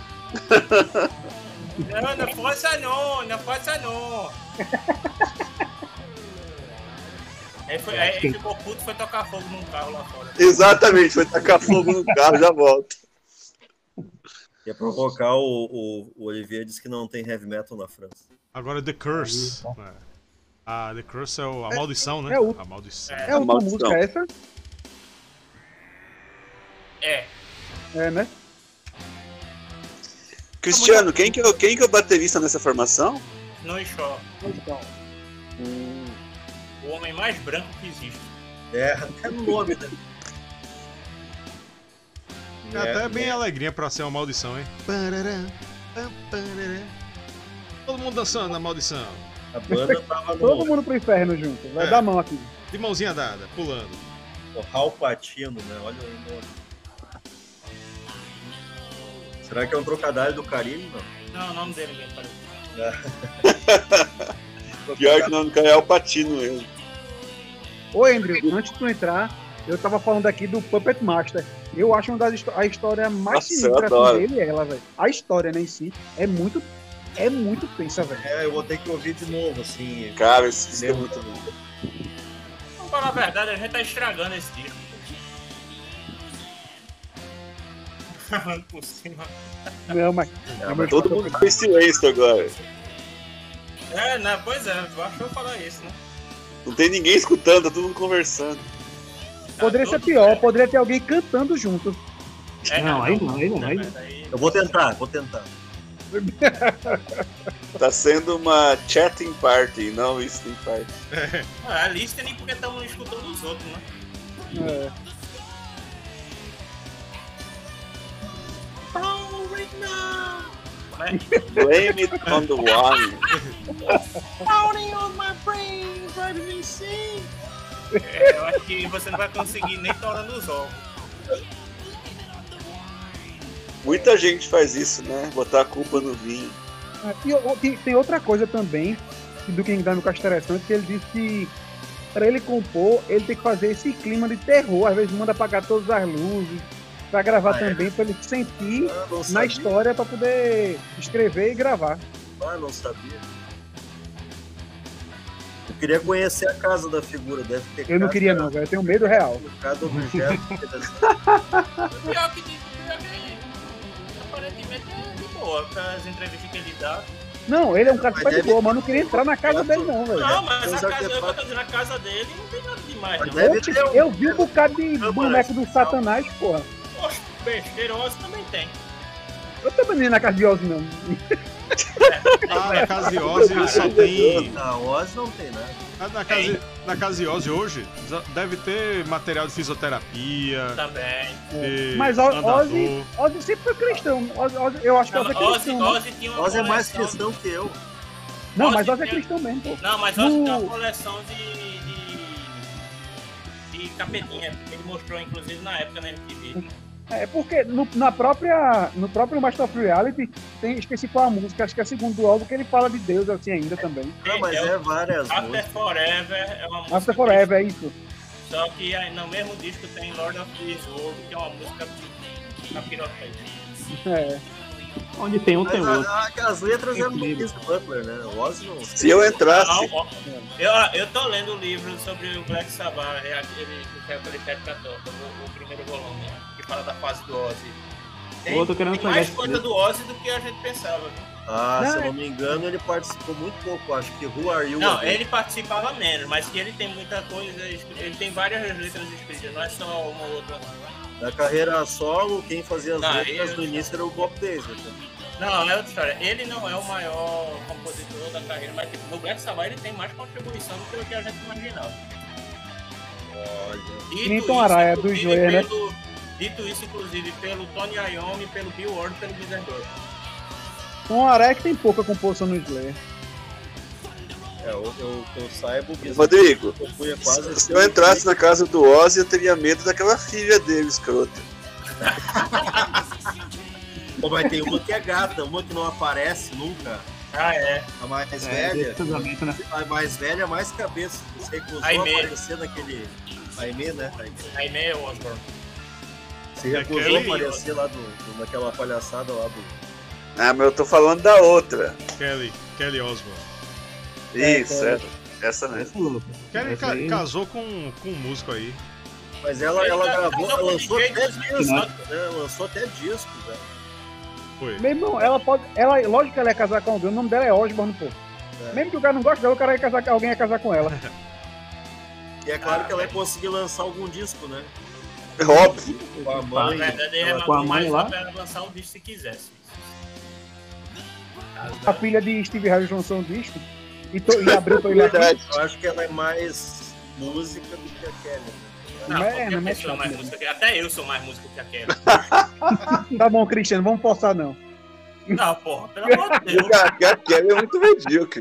Não, na França não. Aí ficou puto e foi tocar fogo num carro lá fora. Exatamente, foi tacar fogo no carro, já volto. Ia provocar o Olivier, disse que não tem heavy metal na França. Agora The Curse. The Curse é a maldição, né? A maldição. É a última música essa? É, né? Cristiano, quem que é o baterista nessa formação? No Shaw. O homem mais branco que existe. Até no nome, né? É até bem alegrinha pra ser uma maldição, hein? Todo mundo dançando na maldição. A banda tava no... Todo mundo pro inferno junto. Vai dar mão aqui. De mãozinha dada, pulando. O Raul Patino, né? Olha o nome. Será que é um trocadilho do Carilho? Não, o nome dele mesmo, parece. Pior que o nome do cara é o Patino mesmo. Ô, Andrew, antes de tu entrar, eu tava falando aqui do Puppet Master. Eu acho uma das a história mais sinistra dele ela, velho. A história, né, em si, é muito tensa, velho. Eu vou ter que ouvir de novo, assim. Cara, esse é muito bom. Vamos falar a verdade, a gente tá estragando esse disco. Falando por cima. Não, mas todo mundo foi silêncio agora. Né? Pois é, tu achou falar isso, né? Não tem ninguém escutando, tá todo mundo conversando. Poderia ser pior, poderia ter alguém cantando junto. Não, aí não. Eu vou tentar. Tá sendo uma chatting party, não listening party. A listening porque estamos escutando os outros, né? Blame it on the one. Pounding on my brain, driving me insane. Eu acho que você não vai conseguir nem torando os ovos. Muita gente faz isso, né? Botar a culpa no vinho. Tem outra coisa também do King Diamond que eu acho interessante, que ele disse que para ele compor, ele tem que fazer esse clima de terror. Às vezes manda apagar todas as luzes pra gravar também, pra ele sentir na história pra poder escrever e gravar. Não sabia. Eu queria conhecer a casa da figura, deve ter. Eu não queria não, velho. Eu tenho medo real. Cada objeto. Pior que aparentemente é de boa, as entrevistas que ele dá. Não, ele é um cara super de boa, mas eu não queria entrar na casa dele não, velho. Não, mas a casa dele não tem nada demais, não. Eu vi um bocado de boneco do Satanás, porra. Poxa, besteira, o Ozzy também tem. Eu também nem na casa de Ozzy, não. Na casa de Ozzy só tem... Não, Ozzy não tem nada. Na casa de Ozzy hoje deve ter material de fisioterapia. Também. Mas Ozzy sempre foi cristão. Eu acho que Ozzy é cristão. Ozzy é mais cristão que eu. Não, mas Ozzy é cristão mesmo, pô. Não, mas Ozzy tem uma coleção de capetinha, que ele mostrou inclusive na época na MTV. Porque no próprio Master of Reality esqueci qual a música, acho que é a segunda do álbum, que ele fala de Deus assim ainda também. Mas várias After músicas. Forever é uma música. After Forever, é isso. Só que aí, no mesmo disco tem Lord of the World, que é uma música capirotete. Onde tem um, tem outro. As letras eram do Chris Butler, né? O Ozzy não. Se eu entrasse. Eu tô lendo o livro sobre o Black Sabbath, aquele o primeiro volume, que fala da fase do Ozzy. Tem mais coisa do Ozzy do que a gente pensava. Se eu não me engano, ele participou muito pouco, acho que Who Are You? Não, ele participava menos, mas que ele tem muita coisa, ele tem várias letras escritas, não é só uma ou outra. Na carreira solo, quem fazia as letras no início era o Bob Daisley. Não, é outra história. Ele não é o maior compositor da carreira, mas tipo, no Black Sabbath ele tem mais contribuição do que a gente imaginava. Clinton Araya do Joelho, né? Dito isso, inclusive, pelo Tony Iommi, pelo Bill Ward e pelo Wizard Dog. Tom Araya que tem pouca composição no Slayer. Eu saiba o Rodrigo, se eu entrasse na casa do Ozzy, eu teria medo daquela filha dele, escrota. Pô, mas tem uma que é gata, uma que não aparece nunca. Ah, é. A mais velha. Né? A mais velha, mais cabeça. Você recusou aparecer naquele. Aimee, né? Aimee Osborne. Você recusou aparecer lá naquela palhaçada lá do. Ah, mas eu tô falando da outra. Kelly Osborne. Isso, essa mesmo. Kelly casou com um músico aí. Mas ela gravou, ela lançou até disco, né? Lançou até disco, velho. Foi. Meu irmão, lógico que ela ia casar com alguém, o nome dela é Osborne, pô. Mesmo que o cara não goste dela, o cara ia casar, alguém ia casar com ela. E é claro que ela ia conseguir lançar algum disco, né? É óbvio. Com a mãe. Na verdade, ela com a mãe lá. Ela lançar um disco se quisesse. A filha de Steve Harris lançou um disco e abriu pra ele aqui. Eu acho que ela é mais música do que a Kelly. Não, não é pessoa mais música que... Até eu sou mais música que a Kelly. Tá bom, Cristiano, vamos forçar não. Não, porra, pelo amor de Deus. A Kelly é muito medíocre.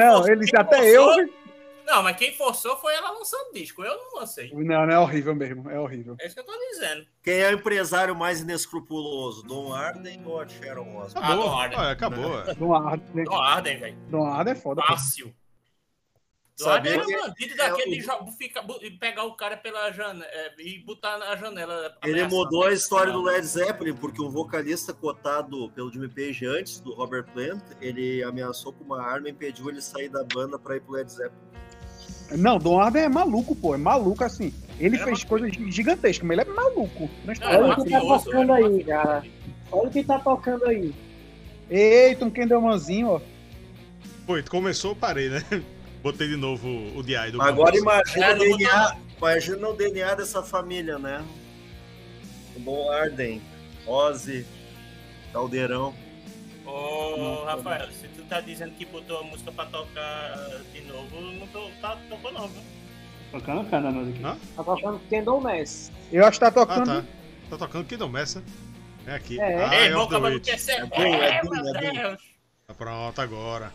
Não, mas quem forçou foi ela lançando disco. Eu não lancei. Não, é horrível mesmo. É horrível. É isso que eu tô dizendo. Quem é o empresário mais inescrupuloso? Don Arden ou a Sharon Osbourne? Don Arden. Acabou. Don Arden, velho. Don Arden é foda. Fácil. Don Arden era bandido daquele de pegar o cara pela janela e botar na janela. Ele mudou a história do Led Zeppelin, porque um vocalista cotado pelo Jimmy Page antes, do Robert Plant, ele ameaçou com uma arma e impediu ele sair da banda pra ir pro Led Zeppelin. Não, Don Arden é maluco, pô. É maluco assim. Ele fez coisas gigantescas, mas ele é maluco. Olha o que tá tocando aí, cara. Olha o que tá tocando aí. Eita, um Candlemanzinho, ó. Foi, começou, parei, né? Botei de novo o DI do Agora imagina o DNA dessa família, né? O Don Arden, Ozzy, Caldeirão. Ô, Rafael, se tu tá dizendo que botou a música pra tocar de novo, não tocou não, viu? Tocando cada música. Tá tocando Candlemass. Eu acho que tá tocando. Tá tocando Candlemass, né? É aqui. Ei, boca, mas não quer ser. Meu Deus. Tá pronto agora.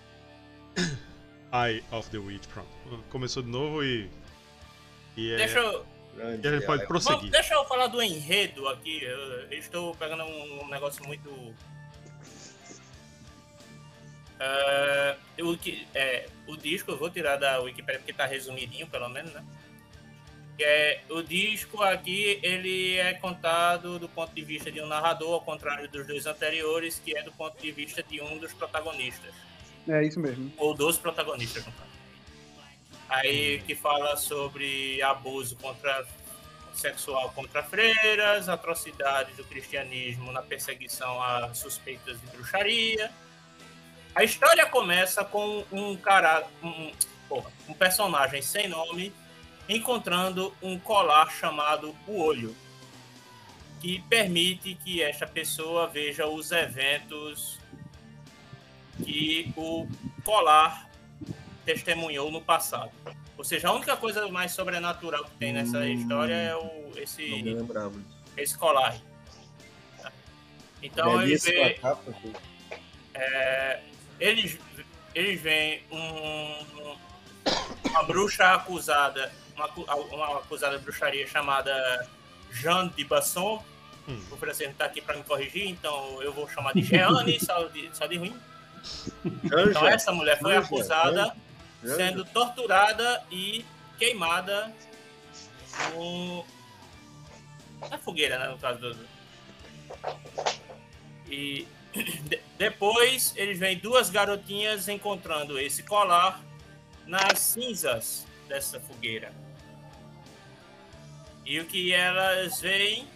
Eye of the Witch, pronto. Começou de novo e deixa eu... E a gente pode prosseguir. Deixa eu falar do enredo aqui. Eu estou pegando um negócio muito... o disco eu vou tirar da Wikipedia porque tá resumidinho, pelo menos, né? O disco aqui, ele é contado do ponto de vista de um narrador, ao contrário dos dois anteriores, que é do ponto de vista de um dos protagonistas. É isso mesmo. Ou dos protagonistas, no caso. Aí que fala sobre abuso sexual contra freiras, atrocidades do cristianismo na perseguição a suspeitas de bruxaria. A história começa com um personagem sem nome encontrando um colar chamado O Olho, que permite que esta pessoa veja os eventos que o colar testemunhou no passado. Ou seja, a única coisa mais sobrenatural que tem nessa história é esse colar. Então eles veem uma bruxa acusada, uma acusada de bruxaria chamada Jeanne de Basson. O francês não está aqui para me corrigir, então eu vou chamar de Jeanne, só de ruim. Então essa mulher foi acusada, sendo torturada e queimada na fogueira, né, no caso E depois eles veem duas garotinhas encontrando esse colar nas cinzas dessa fogueira. E o que elas veem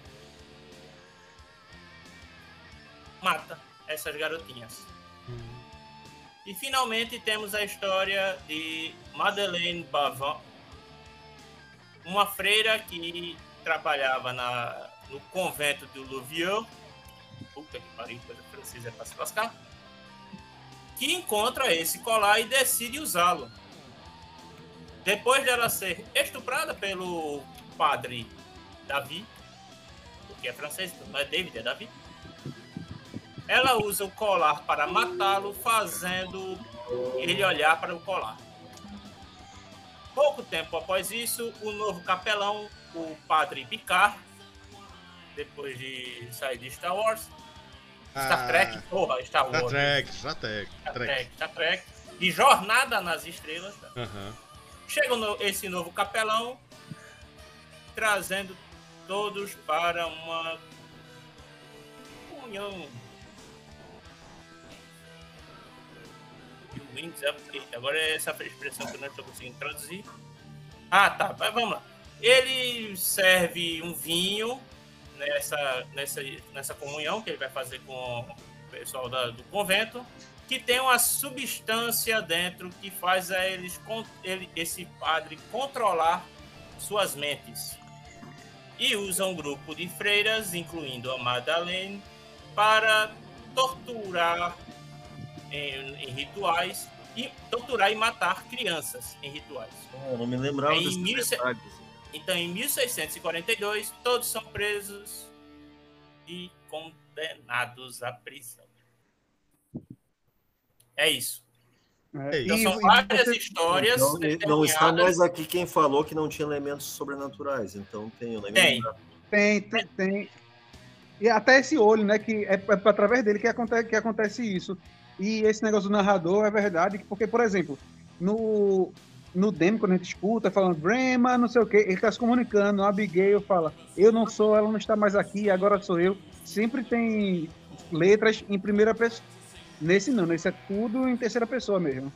mata essas garotinhas. E finalmente temos a história de Madeleine Bavin, uma freira que trabalhava no convento do Louvieux. Puta que pariu, coisa francesa é pra se lascar. Que encontra esse colar e decide usá-lo. Depois dela ser estuprada pelo padre Davi, porque é francês, não é David, é Davi. Ela usa o colar para matá-lo, fazendo ele olhar para o colar. Pouco tempo após isso, o novo capelão, o padre Picard, depois de sair de Star Wars. Star Trek, porra, Star Wars. Star Trek. E Jornada nas Estrelas. Chega esse novo capelão, trazendo todos para uma comunhão. Agora é essa expressão que eu não estou conseguindo traduzir. Tá, mas vamos lá. Ele serve um vinho nessa comunhão que ele vai fazer com o pessoal do convento, que tem uma substância dentro que faz esse padre controlar suas mentes. E usa um grupo de freiras, incluindo a Madeleine, para torturar em rituais e torturar e matar crianças em rituais. Não me lembrava desses detalhes. Então, em 1642, todos são presos e condenados à prisão. É isso. Então, são várias histórias. Não está mais aqui quem falou que não tinha elementos sobrenaturais. Então, tem o elemento. Tem. E até esse olho, né? Que é através dele que acontece isso. E esse negócio do narrador é verdade, porque, por exemplo, no demo, quando a gente escuta, falando Brema, não sei o que, ele está se comunicando, a Abigail fala, eu não sou, ela não está mais aqui, agora sou eu. Sempre tem letras em primeira pessoa. Nesse não, nesse é tudo em terceira pessoa mesmo.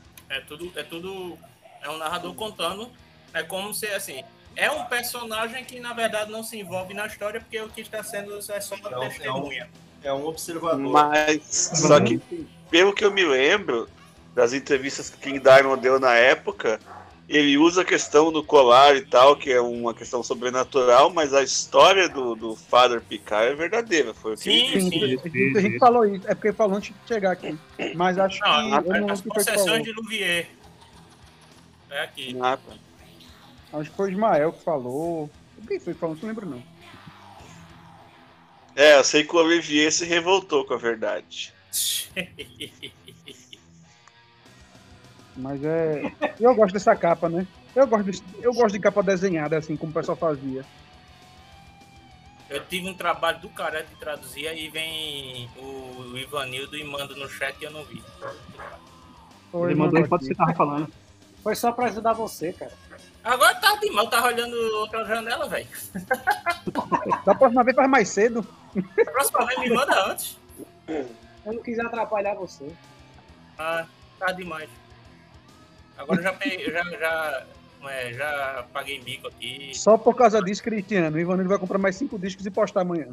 É um narrador contando, é como se, assim, é um personagem que, na verdade, não se envolve na história, porque o que está sendo é só uma testemunha. É um observador. Mas, só que, pelo que eu me lembro, das entrevistas que King Diamond deu na época, ele usa a questão do colar e tal, que é uma questão sobrenatural, mas a história do Father Picard é verdadeira. Foi o que ele disse. A gente falou isso, é porque ele falou antes de chegar aqui. Mas acho que... As concessões de Louvier. É aqui. Acho que foi o Ismael que falou. Quem foi que falou? Não lembro, não. Eu sei que o Olivier se revoltou com a verdade. Mas eu gosto dessa capa, né? Eu gosto de capa desenhada, assim, como o pessoal fazia. Eu tive um trabalho do caralho de traduzir, aí vem o Ivanildo e manda no chat e eu não vi. Ele mandou enquanto você tava falando. Foi só pra ajudar você, cara. Agora tá demais, eu tava olhando outra janela, velho. Da próxima vez faz mais cedo. Da próxima vez me manda antes. Eu não quis atrapalhar você. Tá demais. Agora eu já paguei mico aqui. Só por causa disso, Cristiano, o Ivanildo vai comprar mais 5 discos e postar amanhã.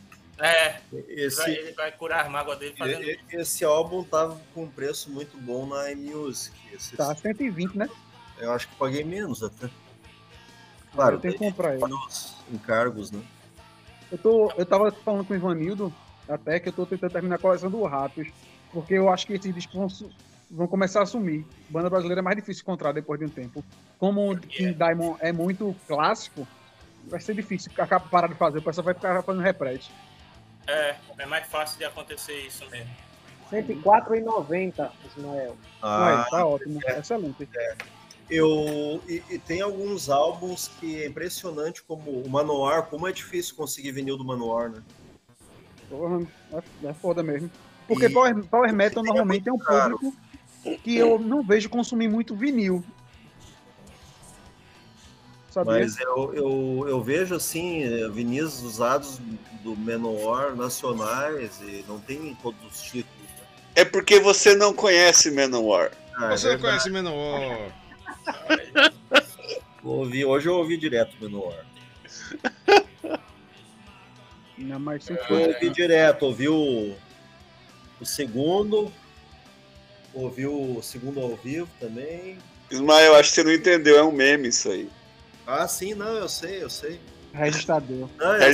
Ele vai curar as mágoas dele fazendo isso. Esse álbum tava com um preço muito bom na iMusic. Tá, 120, né? Eu acho que paguei menos até. Claro, eu tenho que comprar ele. Os encargos, né? Eu tava falando com o Ivanildo, até que eu tô tentando terminar a coleção do Ratos, porque eu acho que esses discos vão começar a sumir. Banda brasileira é mais difícil encontrar depois de um tempo. Como o King Diamond é muito clássico, vai ser difícil parar de fazer, o pessoal vai ficar fazendo reprete. É mais fácil de acontecer isso mesmo. R$104,90, Ismael. Tá ótimo, excelente. E tem alguns álbuns que é impressionante, como o Manowar, como é difícil conseguir vinil do Manowar, né? Porra, é foda mesmo. Porque Power Metal normalmente é um público que eu não vejo consumir muito vinil. Sabia? Mas eu vejo, assim, vinis usados do Manowar nacionais e não tem em todos os títulos. Né? É porque você não conhece Manowar. Você não conhece Manowar. Hoje eu ouvi direto Manowar. Não, mas eu ouvi direto, ouvi o segundo, ouvi o segundo ao vivo também. Ismael, acho que você não entendeu, é um meme isso aí. Ah, sim, não, eu sei. Regis Tadeu.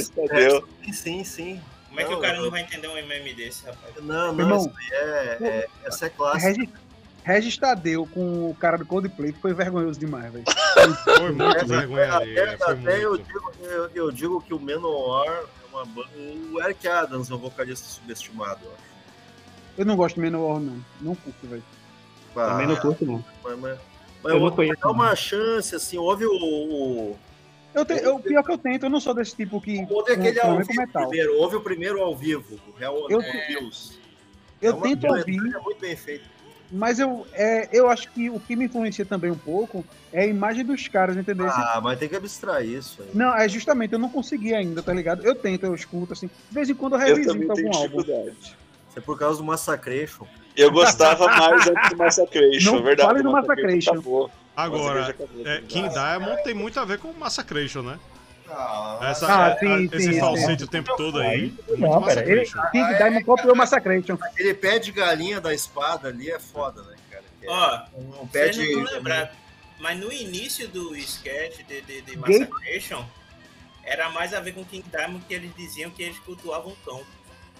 Sim. Como é que o cara não vai entender um meme desse, rapaz? Não, irmão, isso aí essa é clássica. Regis Tadeu com o cara do Coldplay foi vergonhoso demais, velho. Foi muito vergonha ali. Eu digo que o Manowar é uma banda. O Eric Adams é um vocalista subestimado, eu acho. Eu não gosto de Manowar, não. Não curto, velho. Também não curto, não. Mas eu vou dar uma chance, assim, ouve Pior que eu tento, eu não sou desse tipo que. Houve aquele ao vivo primeiro, houve o primeiro ao vivo, o Hell on Wheels. Eu tento ouvir. É muito bem feito. Mas eu acho que o que me influencia também um pouco é a imagem dos caras, entendeu? Mas tem que abstrair isso aí. Não, é justamente, eu não consegui ainda, tá ligado? Eu tento, eu escuto, assim. De vez em quando eu revisito algum álbum. Isso é por causa do Massacration. Eu gostava mais antes do Massacration, não, verdade. Fale do Massacration. Agora, King Diamond tem muito a ver com Massacration, né? Esse sim, falsete o tempo todo aí. Não, pera. King Diamond copiou o Massacration. Aquele pé de galinha da espada ali é foda, né, cara? Ó, vocês não vão lembrar, mas no início do sketch de Massacration, era mais a ver com King Diamond, que eles diziam que eles cultuavam o cão.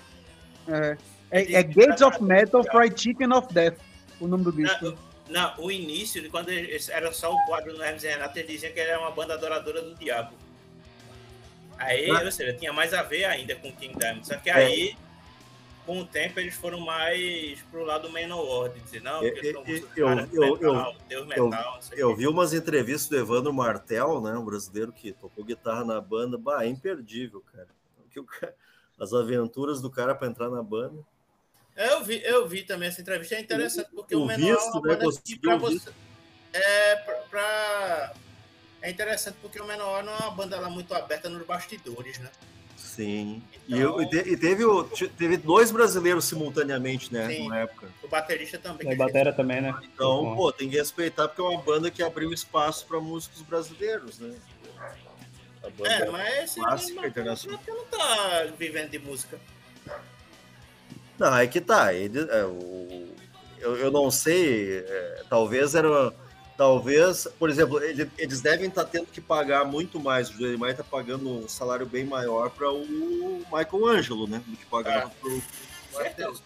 É Gates of Metal, Fried Chicken of Death, o nome do disco. Não, o início, quando era só o quadro no Hermes e Renato, eles diziam que ele era uma banda adoradora do diabo. Aí, ou seja, tinha mais a ver ainda com King Diamond. Só que aí, com o tempo, eles foram mais pro lado Manowar, de dizer, não, porque Deus metal, não sei eu vi umas entrevistas do Evandro Martel, né, um brasileiro que tocou guitarra na banda, é imperdível, cara. As aventuras do cara para entrar na banda. Eu vi também essa entrevista, é interessante, porque o Manowar é uma banda que pra você... É interessante porque o Manowar não é uma banda lá muito aberta nos bastidores, né? Sim. Então... E teve 2 brasileiros simultaneamente, né? Sim. Na época. O baterista também. O batera também, né? Então, tem que respeitar porque é uma banda que abriu espaço para músicos brasileiros, né? Mas esse internacional não tá vivendo de música. Não, é que tá. Eu não sei. Talvez, por exemplo, eles devem estar tendo que pagar muito mais. O Johnny Marr está pagando um salário bem maior para o Michael Angelo, né? Do que pagava para o Certeza.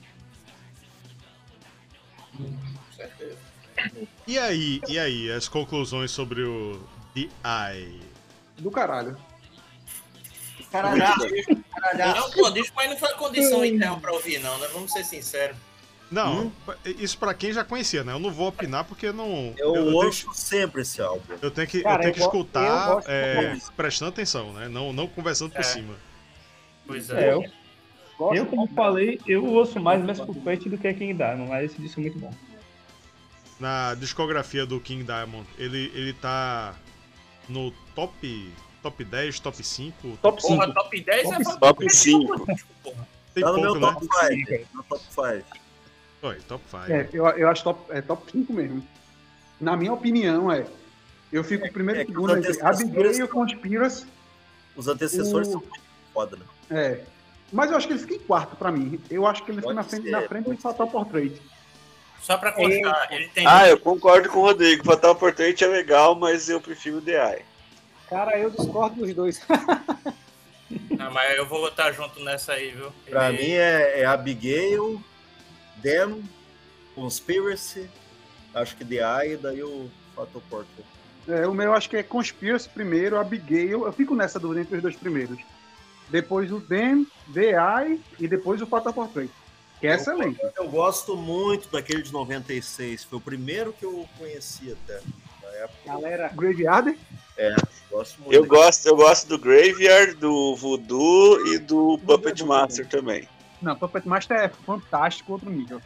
E aí, as conclusões sobre o The Eye? Do caralho. Caralho. Não, mas não foi condição ideal para ouvir, não, né? Vamos ser sinceros. Não, isso pra quem já conhecia, né? Eu não vou opinar porque não... Eu ouço sempre esse álbum. Eu tenho que escutar prestando atenção, né? Não conversando por cima. Pois é. Eu, como falei, eu ouço mais Mass Puppet do que King Diamond, mas esse disco é muito bom. Na discografia do King Diamond, ele tá no top 10, top 5? Top 5. Porra, top 10 top 5. Tem tá pouco, no meu top 5. No top 5. Oi, top 5. Eu acho top 5 mesmo. Na minha opinião, eu fico primeiro e segundo entre Abigail e o Conspiracy. Os antecessores são muito foda, né? Mas eu acho que ele fica em quarto pra mim. Eu acho que ele fica na frente do Fatal Portrait. Só pra constar, ele tem... eu concordo com o Rodrigo. Fatal Portrait é legal, mas eu prefiro The Eye. Cara, eu discordo dos dois. Não, mas eu vou votar junto nessa aí, viu? Pra mim é Abigail, Them, Conspiracy, acho que The Eye e daí o Fatal Portrait. O meu acho que é Conspiracy primeiro, Abigail. Eu fico nessa dúvida entre os dois primeiros. Depois o Them, The Eye e depois o Fatal Portrait. Que é excelente. Eu gosto muito daquele de 96. Foi o primeiro que eu conheci até. Na época. Galera, Graveyard? Gosto muito. Eu gosto do Graveyard, do Voodoo e do Puppet Master também. Não, Puppet Master é fantástico, outro nível.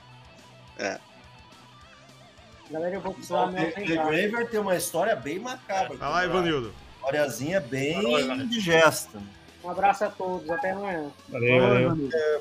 Galera, eu vou precisar me The Graveyard tem uma história bem macabra. Vai lá, Ivanildo. Historiazinha bem digesta. Um abraço a todos, até amanhã. Valeu.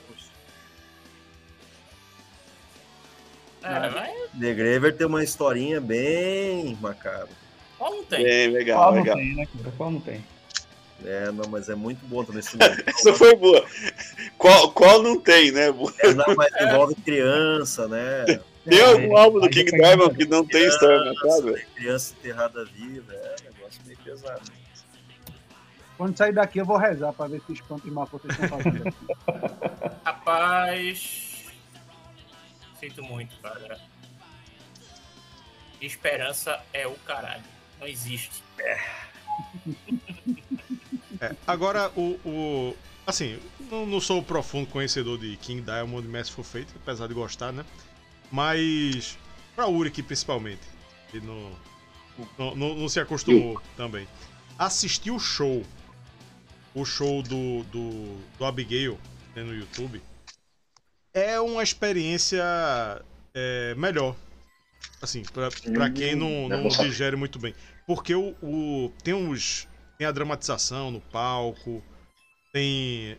The Graveyard tem uma historinha bem macabra. Qual não tem? Bem legal, Qual legal. Não tem, né, cara? Qual não tem? Não, mas é muito bom também esse nome. Essa foi boa. Qual não tem, né? Mas envolve criança, né? Tem algum álbum do King Diamond que não tem história macabra? Criança enterrada viva, um negócio meio pesado. Quando sair daqui eu vou rezar pra ver se espanto de mapo vocês estão fazendo. Rapaz, sinto muito, cara. Esperança é o caralho. Não existe. Agora, assim, não sou profundo conhecedor de King Diamond e Mercyful Fate, apesar de gostar, né? Mas, pra Ulrich principalmente, que não se acostumou também. assistir o show do Abigail no YouTube, é uma experiência melhor. Assim, pra quem não digere muito bem. Porque tem a dramatização no palco, tem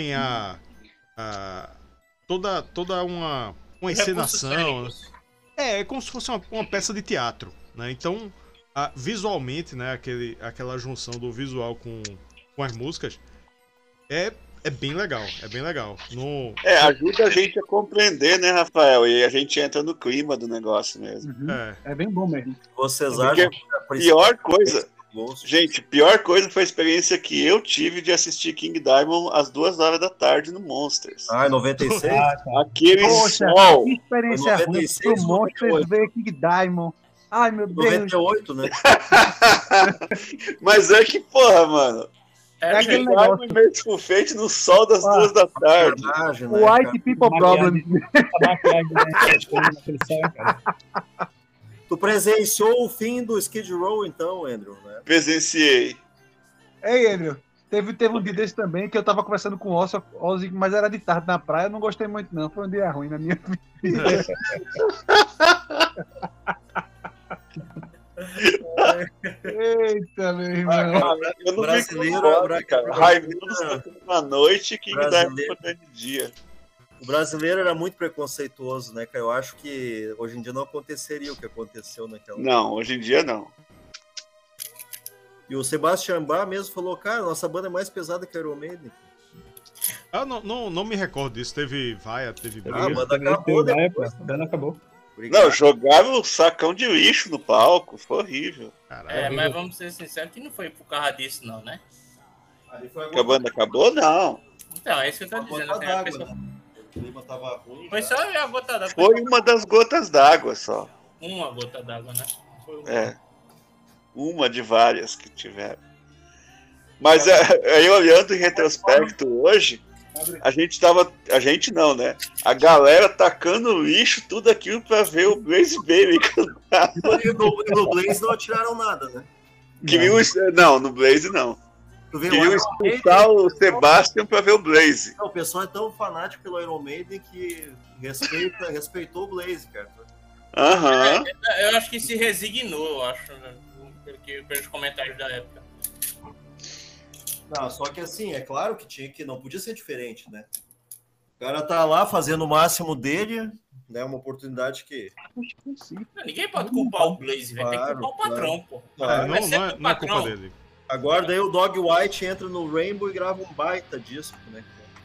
toda uma encenação. É como se fosse uma peça de teatro, né? Então, visualmente, né, aquela junção do visual com as músicas é bem legal, ajuda a gente a compreender, né, Rafael? E a gente entra no clima do negócio mesmo. É bem bom mesmo. Vocês acham que pior coisa foi a experiência que eu tive de assistir King Diamond às 2 horas da tarde no Monsters. Ah, 96? Aquele Poxa, sol. Que experiência ruim pro Monsters ver King Diamond. Ai, meu Deus. 98, né? Mas é que, porra, mano. Aquele negócio. Imersive feito no sol das 2 da tarde. White people problem. Tu presenciou o fim do Skid Row, então, Andrew? Né? Presenciei. Ei, Andrew, teve um dia desse também que eu tava conversando com o Ozzy, mas era de tarde na praia, eu não gostei muito não, foi um dia ruim na minha vida. Eita, meu irmão. Eu não brasileiro, cara. Raimundo na noite e King Diamond de dia. O brasileiro era muito preconceituoso, né, cara? Eu acho que hoje em dia não aconteceria o que aconteceu naquela. Não, hoje em dia não. E o Sebastian Bach mesmo falou, cara, nossa banda é mais pesada que a Iron Maiden. Não me recordo disso. Teve vaia, teve briga. A banda acabou depois. A banda acabou. Obrigado. Não, jogaram um sacão de lixo no palco, foi horrível. Caralho. Mas vamos ser sinceros que não foi por causa disso, não, né? Que a banda acabou, não. Então, é isso que eu tô dizendo. Assim, a pessoa... O clima tava ruim. Foi só a gota d'água. Foi uma das gotas d'água só. Uma gota d'água, né? Foi uma de várias que tiveram. Mas aí olhando em retrospecto hoje, a gente não, né? A galera tacando lixo, tudo aquilo pra ver o Blaze Bailey cantar. E no Blaze não atiraram nada, né? Não, no Blaze não. Queriam expulsar o Sebastian pra ver o Blaze. Não, o pessoal é tão fanático pelo Iron Maiden que respeitou o Blaze, cara. Aham. Eu acho que se resignou, eu acho, né? Pelos comentários da época. Não, só que assim, é claro que não podia ser diferente, né? O cara tá lá fazendo o máximo dele, né? Uma oportunidade que... Ninguém pode culpar o Blaze, velho. Tem que culpar o patrão, pô. Não é culpa dele. Agora daí o Dog White entra no Rainbow e grava um baita disco, né?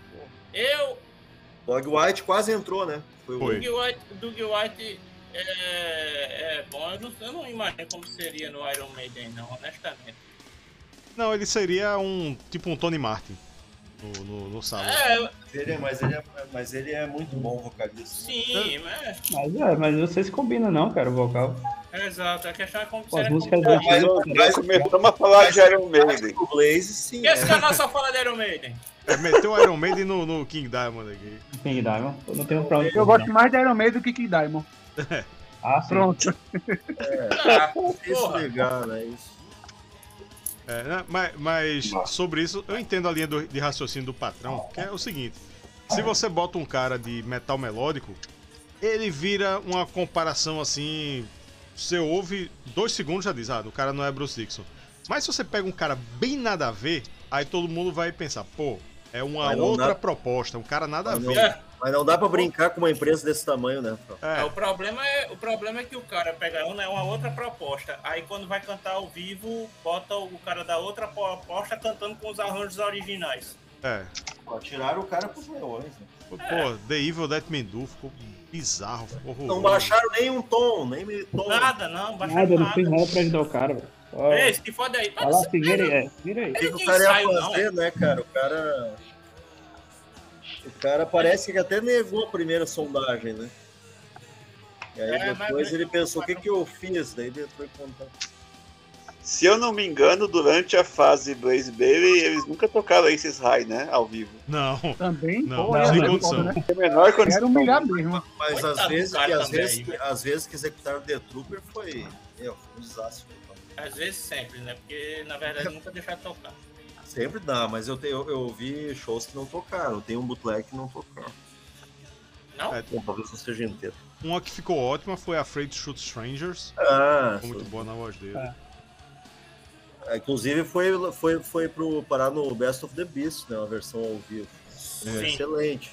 Dog White quase entrou, né? Foi. Dog White é bom. Eu não imagino como seria no Iron Maiden, não, honestamente. Não, ele seria um Tony Martin no salão. Mas ele é muito bom vocalista. Sim, mas vocês combinam não, cara, o vocal. Exato, a questão é como as músicas Mas começamos a falar de Iron Maiden. O Blaze, sim. E esse canal só fala de Iron Maiden? Meteu o Iron Maiden no King Diamond aqui. King Diamond? Eu não tenho pra onde. Eu gosto mais de Iron Maiden do que King Diamond. Pronto. Isso é legal, né? Isso. Mas sobre isso, eu entendo a linha de raciocínio do patrão, que é o seguinte: se você bota um cara de metal melódico, ele vira uma comparação assim. Você ouve 2 segundos já diz, o cara não é Bruce Dickinson. Mas se você pega um cara bem nada a ver, aí todo mundo vai pensar, pô, é uma outra proposta, um cara nada a ver. Mas não dá pra brincar com uma empresa desse tamanho, né? O problema é que o cara pega uma outra proposta, aí quando vai cantar ao vivo, bota o cara da outra proposta cantando com os arranjos originais. Tiraram o cara pros leões, né? Pô, The Evil That Men Do ficou bizarro, ficou horroroso. Não baixaram nem um tom, nem meio tom. Nada, não baixaram não fez nada pra ajudar o cara, velho. Esse que foda aí. Vai lá, vira aí. O que o cara ia fazer, né, cara? O cara parece que até negou a primeira sondagem, né? E aí depois ele pensou, o que eu fiz? Daí ele entrou em contato. Se eu não me engano, durante a fase Blaze Bailey, eles nunca tocaram Aces High, né? Ao vivo. Não. Também? Não, sem condição. Né? É menor condição. Quero humilhar mesmo. Mas às vezes que executaram The Trooper foi um desastre. Às vezes sempre, né? Porque na verdade nunca deixar de tocar. Sempre dá, mas eu vi shows que não tocaram. Tem um bootleg que não tocaram. Não? Bom, talvez não seja inteiro. Uma que ficou ótima foi Afraid to Shoot Strangers. Ficou muito boa na voz dele. Inclusive foi parar no Best of the Beast, né? Uma versão ao vivo. Excelente.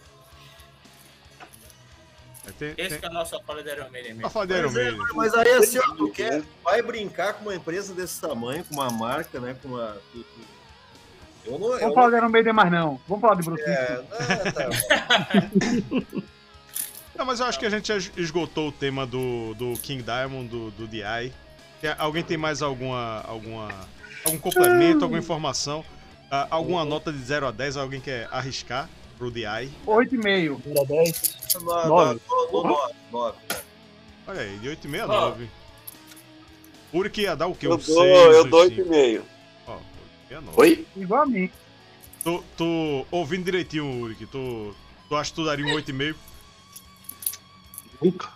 Esse que é a nossa fala de Iron Maiden mesmo. Mas aí assim, ó, tu vai brincar com uma empresa desse tamanho, com uma marca, né? Com uma. Vamos falar de Iron Maiden mais não. Vamos falar de Bruce Não, mas eu acho que a gente esgotou o tema do King Diamond, do DI. Alguém tem mais algum complemento, alguma informação? Alguma nota de 0 a 10? Alguém quer arriscar pro DI? 8,5. 0 a 10. 9. Olha aí, de 8,5 a 9. Uric ia dar o quê? Eu dou 8,5. Ó, 8,5. Oi? Igual a mim. Tô ouvindo direitinho, Uric. Tu acha que tu daria um 8,5? Nunca.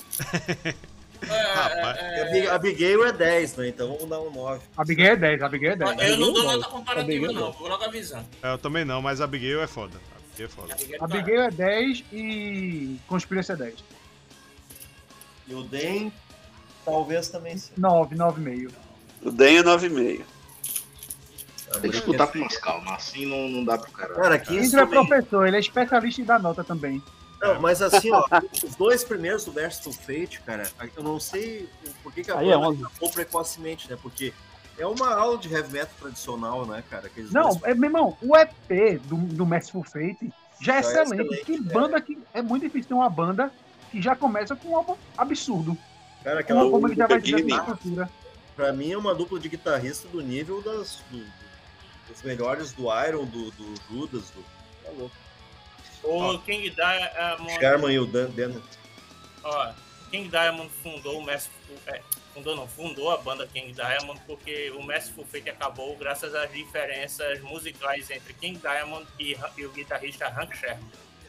Rapaz. A Abigail é 10, né? Então vamos dar um 9. A Abigail é 10, a Abigail é 10. Eu não dou nota comparativa, não. Vou logo avisando. Eu também não, mas a Abigail é foda. A Abigail é 10 e Conspiracy é 10. E o Den, talvez também sim. 9,5. O Den é 9,5. Tem que escutar com mais calma, assim não dá pro cara. Cara, aqui Andrew é professor, ele é especialista em dar nota também. Não, mas assim, ó, os dois primeiros do Merciful Fate, cara, eu não sei por que a banda acabou precocemente, né? Porque é uma aula de heavy metal tradicional, né, cara? Não, meu irmão, o EP do Merciful Fate já é excelente. Que banda que é muito difícil ter uma banda que já começa com algo absurdo. Cara, aquela como ele já vai dizer a estrutura. Pra mim é uma dupla de guitarrista do nível dos melhores do Iron, do Judas, tá louco. O King Diamond. Sherman e o Dan. Ó, King Diamond fundou a banda King Diamond porque o Merciful Fate acabou graças às diferenças musicais entre King Diamond e o guitarrista Hank Sherman.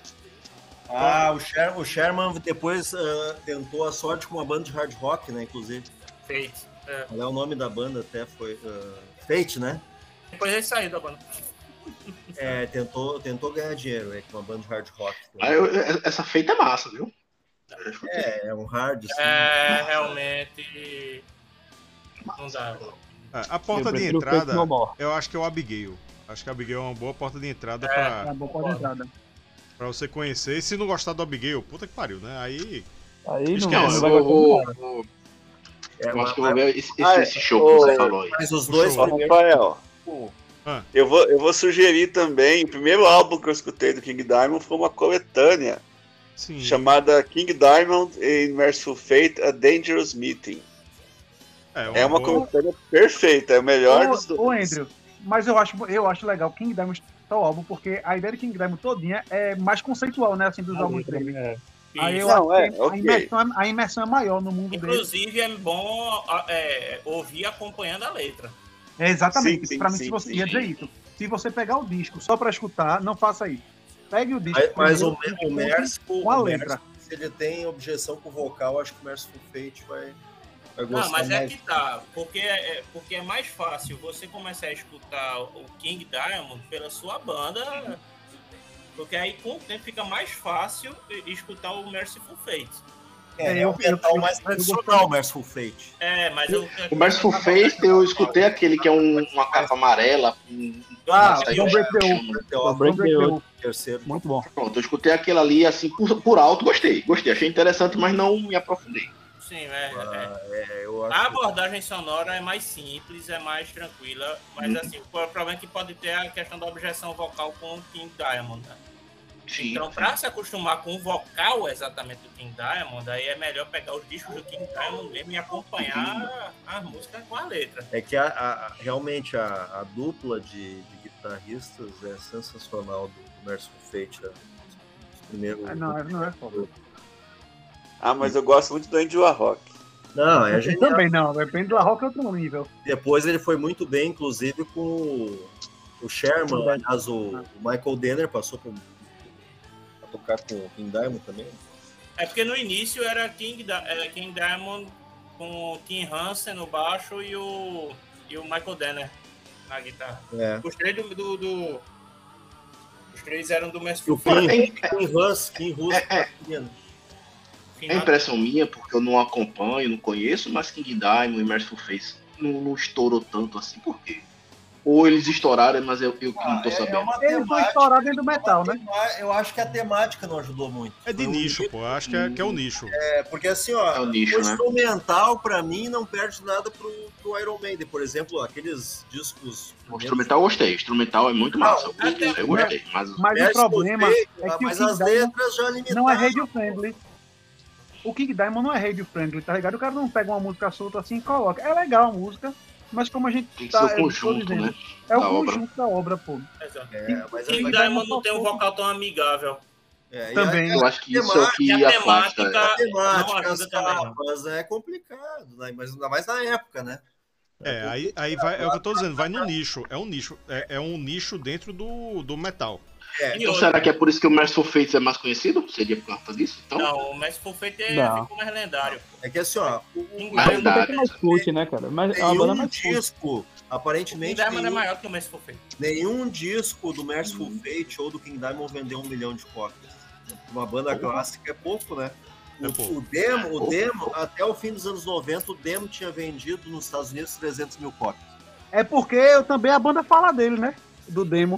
O Sherman depois tentou a sorte com uma banda de hard rock, né, inclusive. Fate. Qual é o nome da banda até? Foi Fate, né? Depois ele saiu da banda. Tentou ganhar dinheiro com uma banda de hard rock. Essa feita é massa, viu? É um hard. Assim, realmente. Não dá. A porta de entrada, eu acho que é o Abigail. Acho que a Abigail é uma boa porta de entrada pra você conhecer. E se não gostar do Abigail, puta que pariu, né? Aí esquece. Eu acho que eu vou ver esse show que você falou aí. Mas os dois Rafael. Eu vou sugerir também, o primeiro álbum que eu escutei do King Diamond foi uma coletânea chamada King Diamond in Merciful Fate, A Dangerous Meeting. É uma coletânea perfeita, é o melhor dos dois. Ô Andrew, mas eu acho legal o King Diamond tal álbum, porque a ideia do King Diamond todinha é mais conceitual, né, assim, dos álbuns dele. Aí eu acho que a imersão é maior no mundo dele. Inclusive é bom ouvir acompanhando a letra. Exatamente, pra mim ia dizer isso. Se você pegar o disco só pra escutar, não faça isso. Pegue o disco. Mas o Merciful, com a letra. Se ele tem objeção com o vocal, acho que o Merciful Fate vai gostar. Não, mas mais. que tá. Porque é mais fácil você começar a escutar o King Diamond pela sua banda. Porque aí com o tempo fica mais fácil escutar o Merciful Fate. É o metal mais tradicional, o Merciful Fate. Mas o Merciful Fate, eu escutei aquele que é uma capa amarela. Don't Break the Oath. Terceiro. Muito bom. Pronto, eu escutei aquele ali, assim, por alto, gostei, achei interessante, mas não me aprofundei. Sim, a abordagem sonora é mais simples, é mais tranquila, mas assim, o problema é que pode ter a questão da objeção vocal com o King Diamond, né? Sim, então, para se acostumar com o vocal exatamente do King Diamond, aí é melhor pegar os discos do King Diamond mesmo e acompanhar a música com a letra. É que realmente a dupla de guitarristas é sensacional do Merciful Fate. Primeiro. Não é foda. Mas eu gosto muito do Andy Warrock. Não, é genial. Também não, depende do Rock é outro nível. Depois ele foi muito bem, inclusive com o Sherman, aliás, o Michael Denner passou pra tocar com o King Diamond também. É porque no início era King Diamond com o Tim Hansen no baixo e o Michael Danner na guitarra. Os três os três eram do Merciful Fate. Kim Russ. É impressão minha, porque eu não acompanho, não conheço, mas King Diamond e Merciful Fate não estourou tanto assim, por quê? Ou eles estouraram, mas eu não tô sabendo. Eles vão estourar dentro do metal, né? Eu acho que a temática não ajudou muito. É de nicho, pô. Acho que é o nicho. Porque assim, ó, o instrumental, pra mim, não perde nada pro Iron Maiden. Por exemplo, aqueles discos... O instrumental eu gostei. O instrumental é muito massa. Eu gostei. Mas o problema é que as letras já limitaram. Não é radio-friendly. O King Diamond não é radio-friendly, tá ligado? O cara não pega uma música solta assim e coloca. É legal a música, mas como a gente tá... É o conjunto, né? É o conjunto da obra, pô. Exato. King Diamond não tem um vocal tão amigável. Também. Eu acho que isso é o que afasta. A temática é complicado, né? Mas ainda mais na época, né? Aí vai, é o que eu tô dizendo, vai no nicho. É um nicho. É um nicho dentro do metal. Então será que é por isso que o Merciful Fate é mais conhecido? Seria por causa disso? Então? Não, o Merciful Fate ficou mais lendário. É que assim, ó... mais cult, né, cara? Mas a banda mais disco, aparentemente... O King Diamond é maior que o Merciful Fate. Nenhum disco do Merciful Fate ou do King Diamond vendeu 1 milhão de cópias. Uma banda clássica é pouco, né? O demo, até o fim dos anos 90, o demo tinha vendido nos Estados Unidos 300 mil cópias. É porque também a banda fala dele, né? Do demo.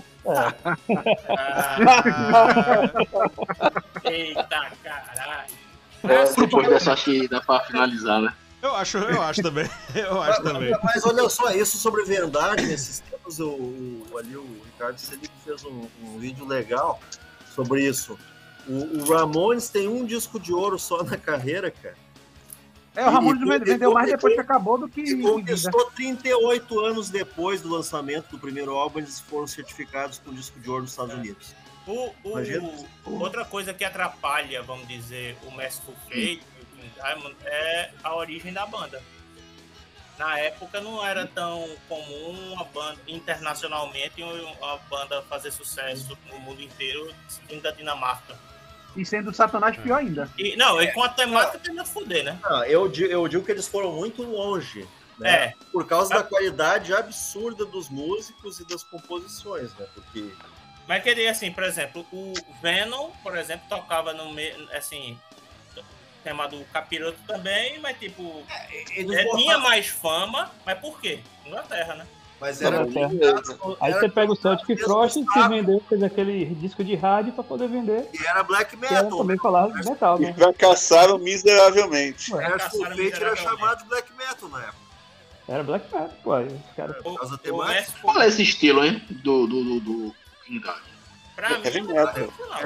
Eita, caralho. Depois dessa acho que dá pra finalizar, né? Eu acho também. Mas olha só, isso sobre vendagem, esses tempos ali o Ricardo Selic fez um vídeo legal sobre isso. O Ramones tem um disco de ouro só na carreira, cara. O Ramones vendeu mais depois que acabou do que... E conquistou 38 anos depois do lançamento do primeiro álbum, eles foram certificados com disco de ouro nos Estados Unidos. Outra coisa que atrapalha, vamos dizer, o Merciful Fate e o King Diamond é a origem da banda. Na época não era tão comum uma banda internacionalmente, uma banda fazer sucesso no mundo inteiro, vindo da Dinamarca. E sendo o Satanás pior ainda. E com a temática tem que fuder, né? Eu digo que eles foram muito longe, né? Por causa da qualidade absurda dos músicos e das composições, né? Porque... Mas queria, assim, por exemplo, o Venom, por exemplo, tocava no meio, assim, tema do Capiroto também, mas tipo, tinha mais fama, mas por quê? Inglaterra, né? Mas era aí você pega o Celtic Frost que vendeu, fez aquele disco de rádio pra poder vender. E era black metal. Que também falava de metal, né? E fracassaram miseravelmente. Era chamado de black metal na época. Era black metal, pô. Cara... Qual é esse estilo, hein? Do King Diamond? Pra mim, heavy metal.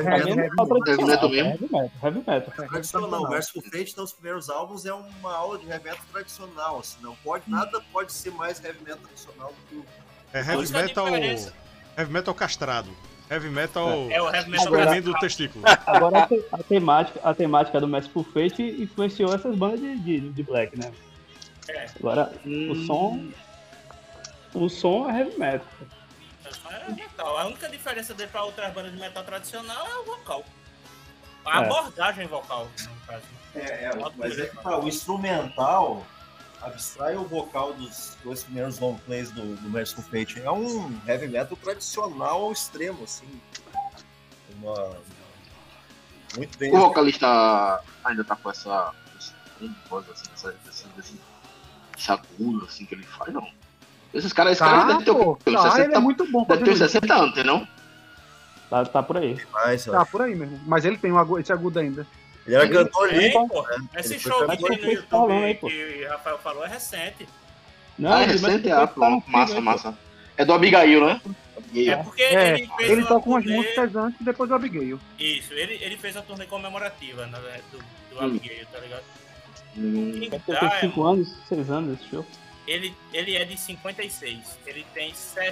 Heavy metal. Tradicional. O Merciful Fate, nos primeiros álbuns, é uma aula de heavy metal tradicional. Assim, nada pode ser mais heavy metal tradicional do que o... Heavy metal castrado. Heavy metal... o heavy metal do testículo. Agora, a temática do Merciful Fate influenciou essas bandas de black, né? Agora, o som é heavy metal. A única diferença dele para outras bandas de metal tradicional é o vocal. A abordagem vocal, no caso. Mas o instrumental abstrai o vocal dos dois primeiros long plays do Merciful Fate. É um heavy metal tradicional ao extremo, assim. Muito bem. O vocalista ainda tá com essa voz, assim, esse agudo, assim, que ele faz, não. Esse cara deve ter ele é muito bom. Deve ter 60 anos, não? Tá por aí. Tá por aí mesmo. Mas ele tem esse agudo ainda. Ele era cantor limpo. Esse show que tem no YouTube que o Rafael falou é recente. Não, é recente? Massa. É do Abigail, né? É porque ele toca umas músicas antes e depois do Abigail. Isso, ele fez a turnê comemorativa do Abigail, tá ligado? Tem 5 anos, 6 anos esse show. Ele é de 56. Ele tem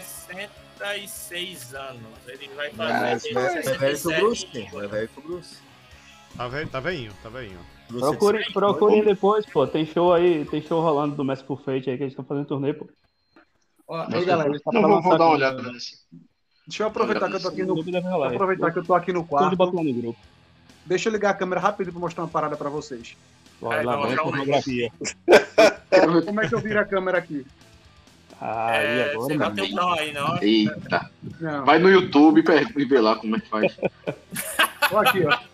66 anos. Ele vai fazer. É velho com o Bruce. É velho com o Bruce. Tá veinho. Procurem depois, pô. Tem show rolando do Merciful Fate aí que eles estão fazendo turnê, pô. Aí, galera, vou dar uma olhada nesse. Deixa eu aproveitar que eu tô aqui no quarto. Deixa eu ligar a câmera rápido pra mostrar uma parada pra vocês. Vai lá, vai fotografia. Como é que eu viro a câmera aqui? Aí agora, você não tem não aí, não. Eita. Não. Vai no YouTube e vê lá como é que faz. Olha aqui, ó.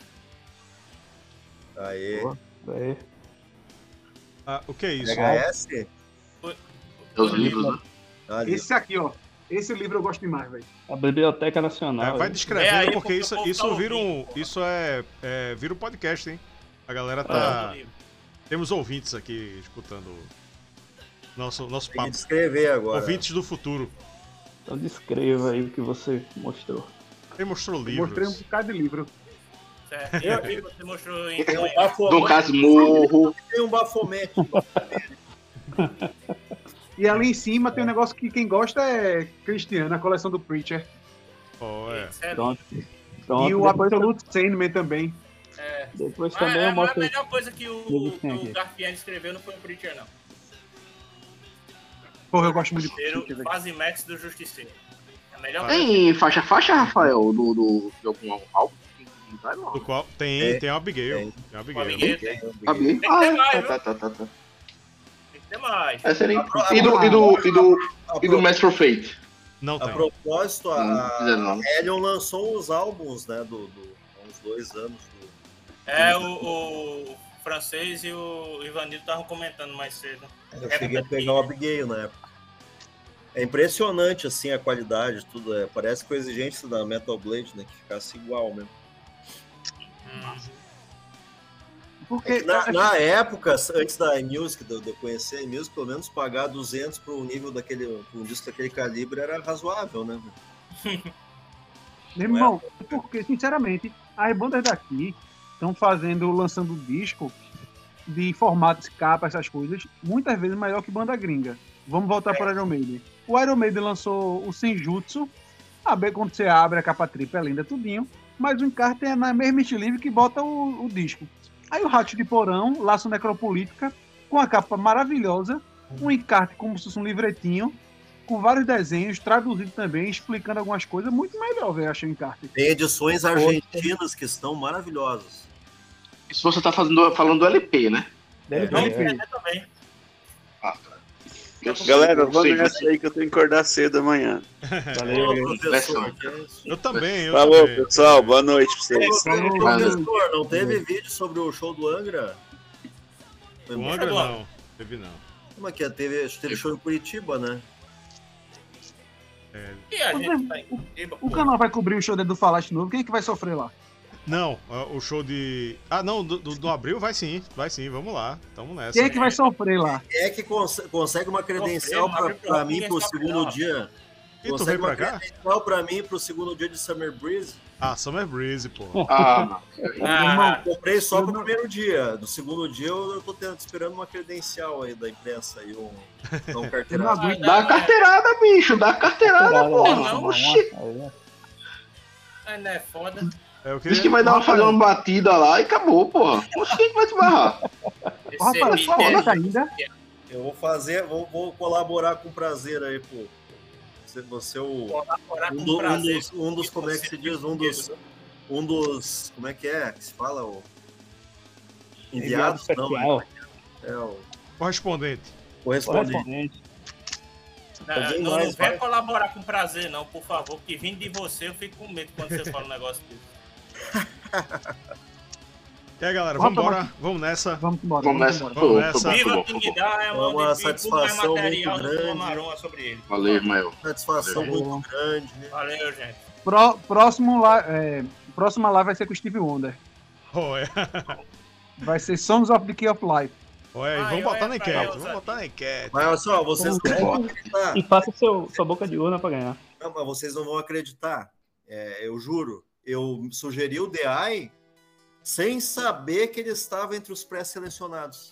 Aí. O que é isso? VHS? É os livros, né? Esse aqui, ó. Esse livro eu gosto demais, velho. A Biblioteca Nacional. Vai descrevendo, porque isso vira vira um podcast, hein? A galera tá... Temos ouvintes aqui escutando nosso Tem papo. que descrever agora. Ouvintes do futuro. Então descreva aí o que você mostrou. Ele mostrou livros. Mostrei um bocado de livro. Certo. Eu vi que você mostrou em... Do Casmurro. Tem um Bafomé. E ali em cima tem um negócio que quem gosta é Cristiano, a coleção do Preacher. Pronto. E o Absolute Sandman também. Depois também eu mostro... A melhor coisa que o Garfield escreveu não foi o Preacher, não. Porra, eu gosto muito de Preacher. Fase Max do Justiceiro. A melhor tem faixa, Rafael, de algum álbum? Do qual? Tem a Abigail. Tem a Abigail. Tem que ter mais. E do Master of Fate? Não tem. A propósito, a Helion lançou os álbuns, né, há uns 2 anos. O francês e o Ivanildo estavam comentando mais cedo. Eu cheguei a pegar o Abigail na época. É impressionante, assim, a qualidade, tudo. Parece com a exigência da Metal Blade, né, que ficasse igual mesmo. Porque na época, antes da Music, de eu conhecer a Music, pelo menos pagar 200 para um nível um disco daquele calibre era razoável, né? Meu irmão, porque, sinceramente, as bandas daqui estão lançando disco de formatos, capa, essas coisas, muitas vezes maior que banda gringa. Vamos voltar para o Iron Maiden. O Iron Maiden lançou o Senjutsu, quando você abre a capa tripla é linda, tudinho, mas o encarte é na mesma estilo que bota o disco. Aí o Rato de Porão, Laço Necropolítica, com a capa maravilhosa, um encarte como se fosse um livretinho, com vários desenhos, traduzido também, explicando algumas coisas, muito melhor, velho, achei o encarte. Tem edições argentinas que estão maravilhosas. Isso você tá falando do LP, né? LP também. Galera, vamos nessa aí que eu tenho que acordar cedo amanhã. Valeu, professor. Eu também. Falou, pessoal. Boa noite pra vocês. Professor, não teve vídeo sobre o show do Angra? O Angra não. Teve não. Como é que é? Teve show em Curitiba, né? E a gente tá em o canal vai cobrir o show do Falaste novo. Quem é que vai sofrer lá? Não, o show de... não, do Abril vai sim, vamos lá, tamo nessa. Quem é que vai sofrer lá? Quem é que consegue uma credencial pra mim pro segundo dia? E tu veio pra cá? Credencial pra mim pro segundo dia de Summer Breeze? Summer Breeze, pô. Comprei só pro primeiro dia. Do segundo dia eu tô esperando uma credencial aí da imprensa e um carteirada. Dá carteirada, bicho, dá carteirada, porra. Oxi. Não é foda. Diz que vai fazer uma batida lá e acabou, porra. Oxe, quem vai te barrar? Eu vou colaborar com prazer aí, pô. Você um dos como é que se diz? Um dos como é que se fala? Enviados? Não, o correspondente. Não vem colaborar com prazer, não, por favor, que vindo de você eu fico com medo quando você fala um negócio desse. E aí, galera, vamos embora? Vamos nessa. Vamos nessa. Viva King Diamond, uma satisfação muito grande sobre ele. Valeu, Ismael. Satisfação muito grande. Valeu, gente. Próxima live vai ser com o Steve Wonder. Vai ser Songs of the Key of Life. Vamos botar na enquete. Mas olha só, vocês não vão acreditar. E faça sua boca de urna pra ganhar. Não, mas vocês não vão acreditar. Eu juro. Eu sugeri o DI sem saber que ele estava entre os pré-selecionados.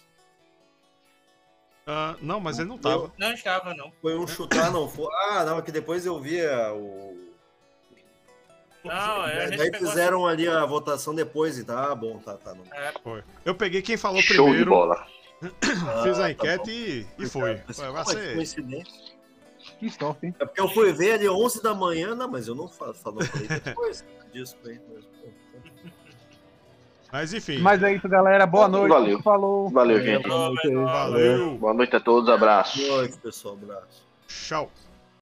Não, mas ele não estava. Não estava, não. Foi um chutar, não foi. Não, é que depois eu via o... Não, Daí fizeram ali a votação depois e tá bom, tá. Não. Foi. Eu peguei quem falou Show primeiro. De bola. Fiz a enquete e foi. Vai ser coincidência. Que sorte, hein? É porque eu fui ver ali 11 da manhã, não, mas eu não falei depois disso aí mesmo. Mas enfim. Mas é isso, galera. Boa noite. Valeu. Falou. Valeu, gente. Valeu. Boa noite a todos. Abraço. Boa noite, pessoal. Abraço. Tchau.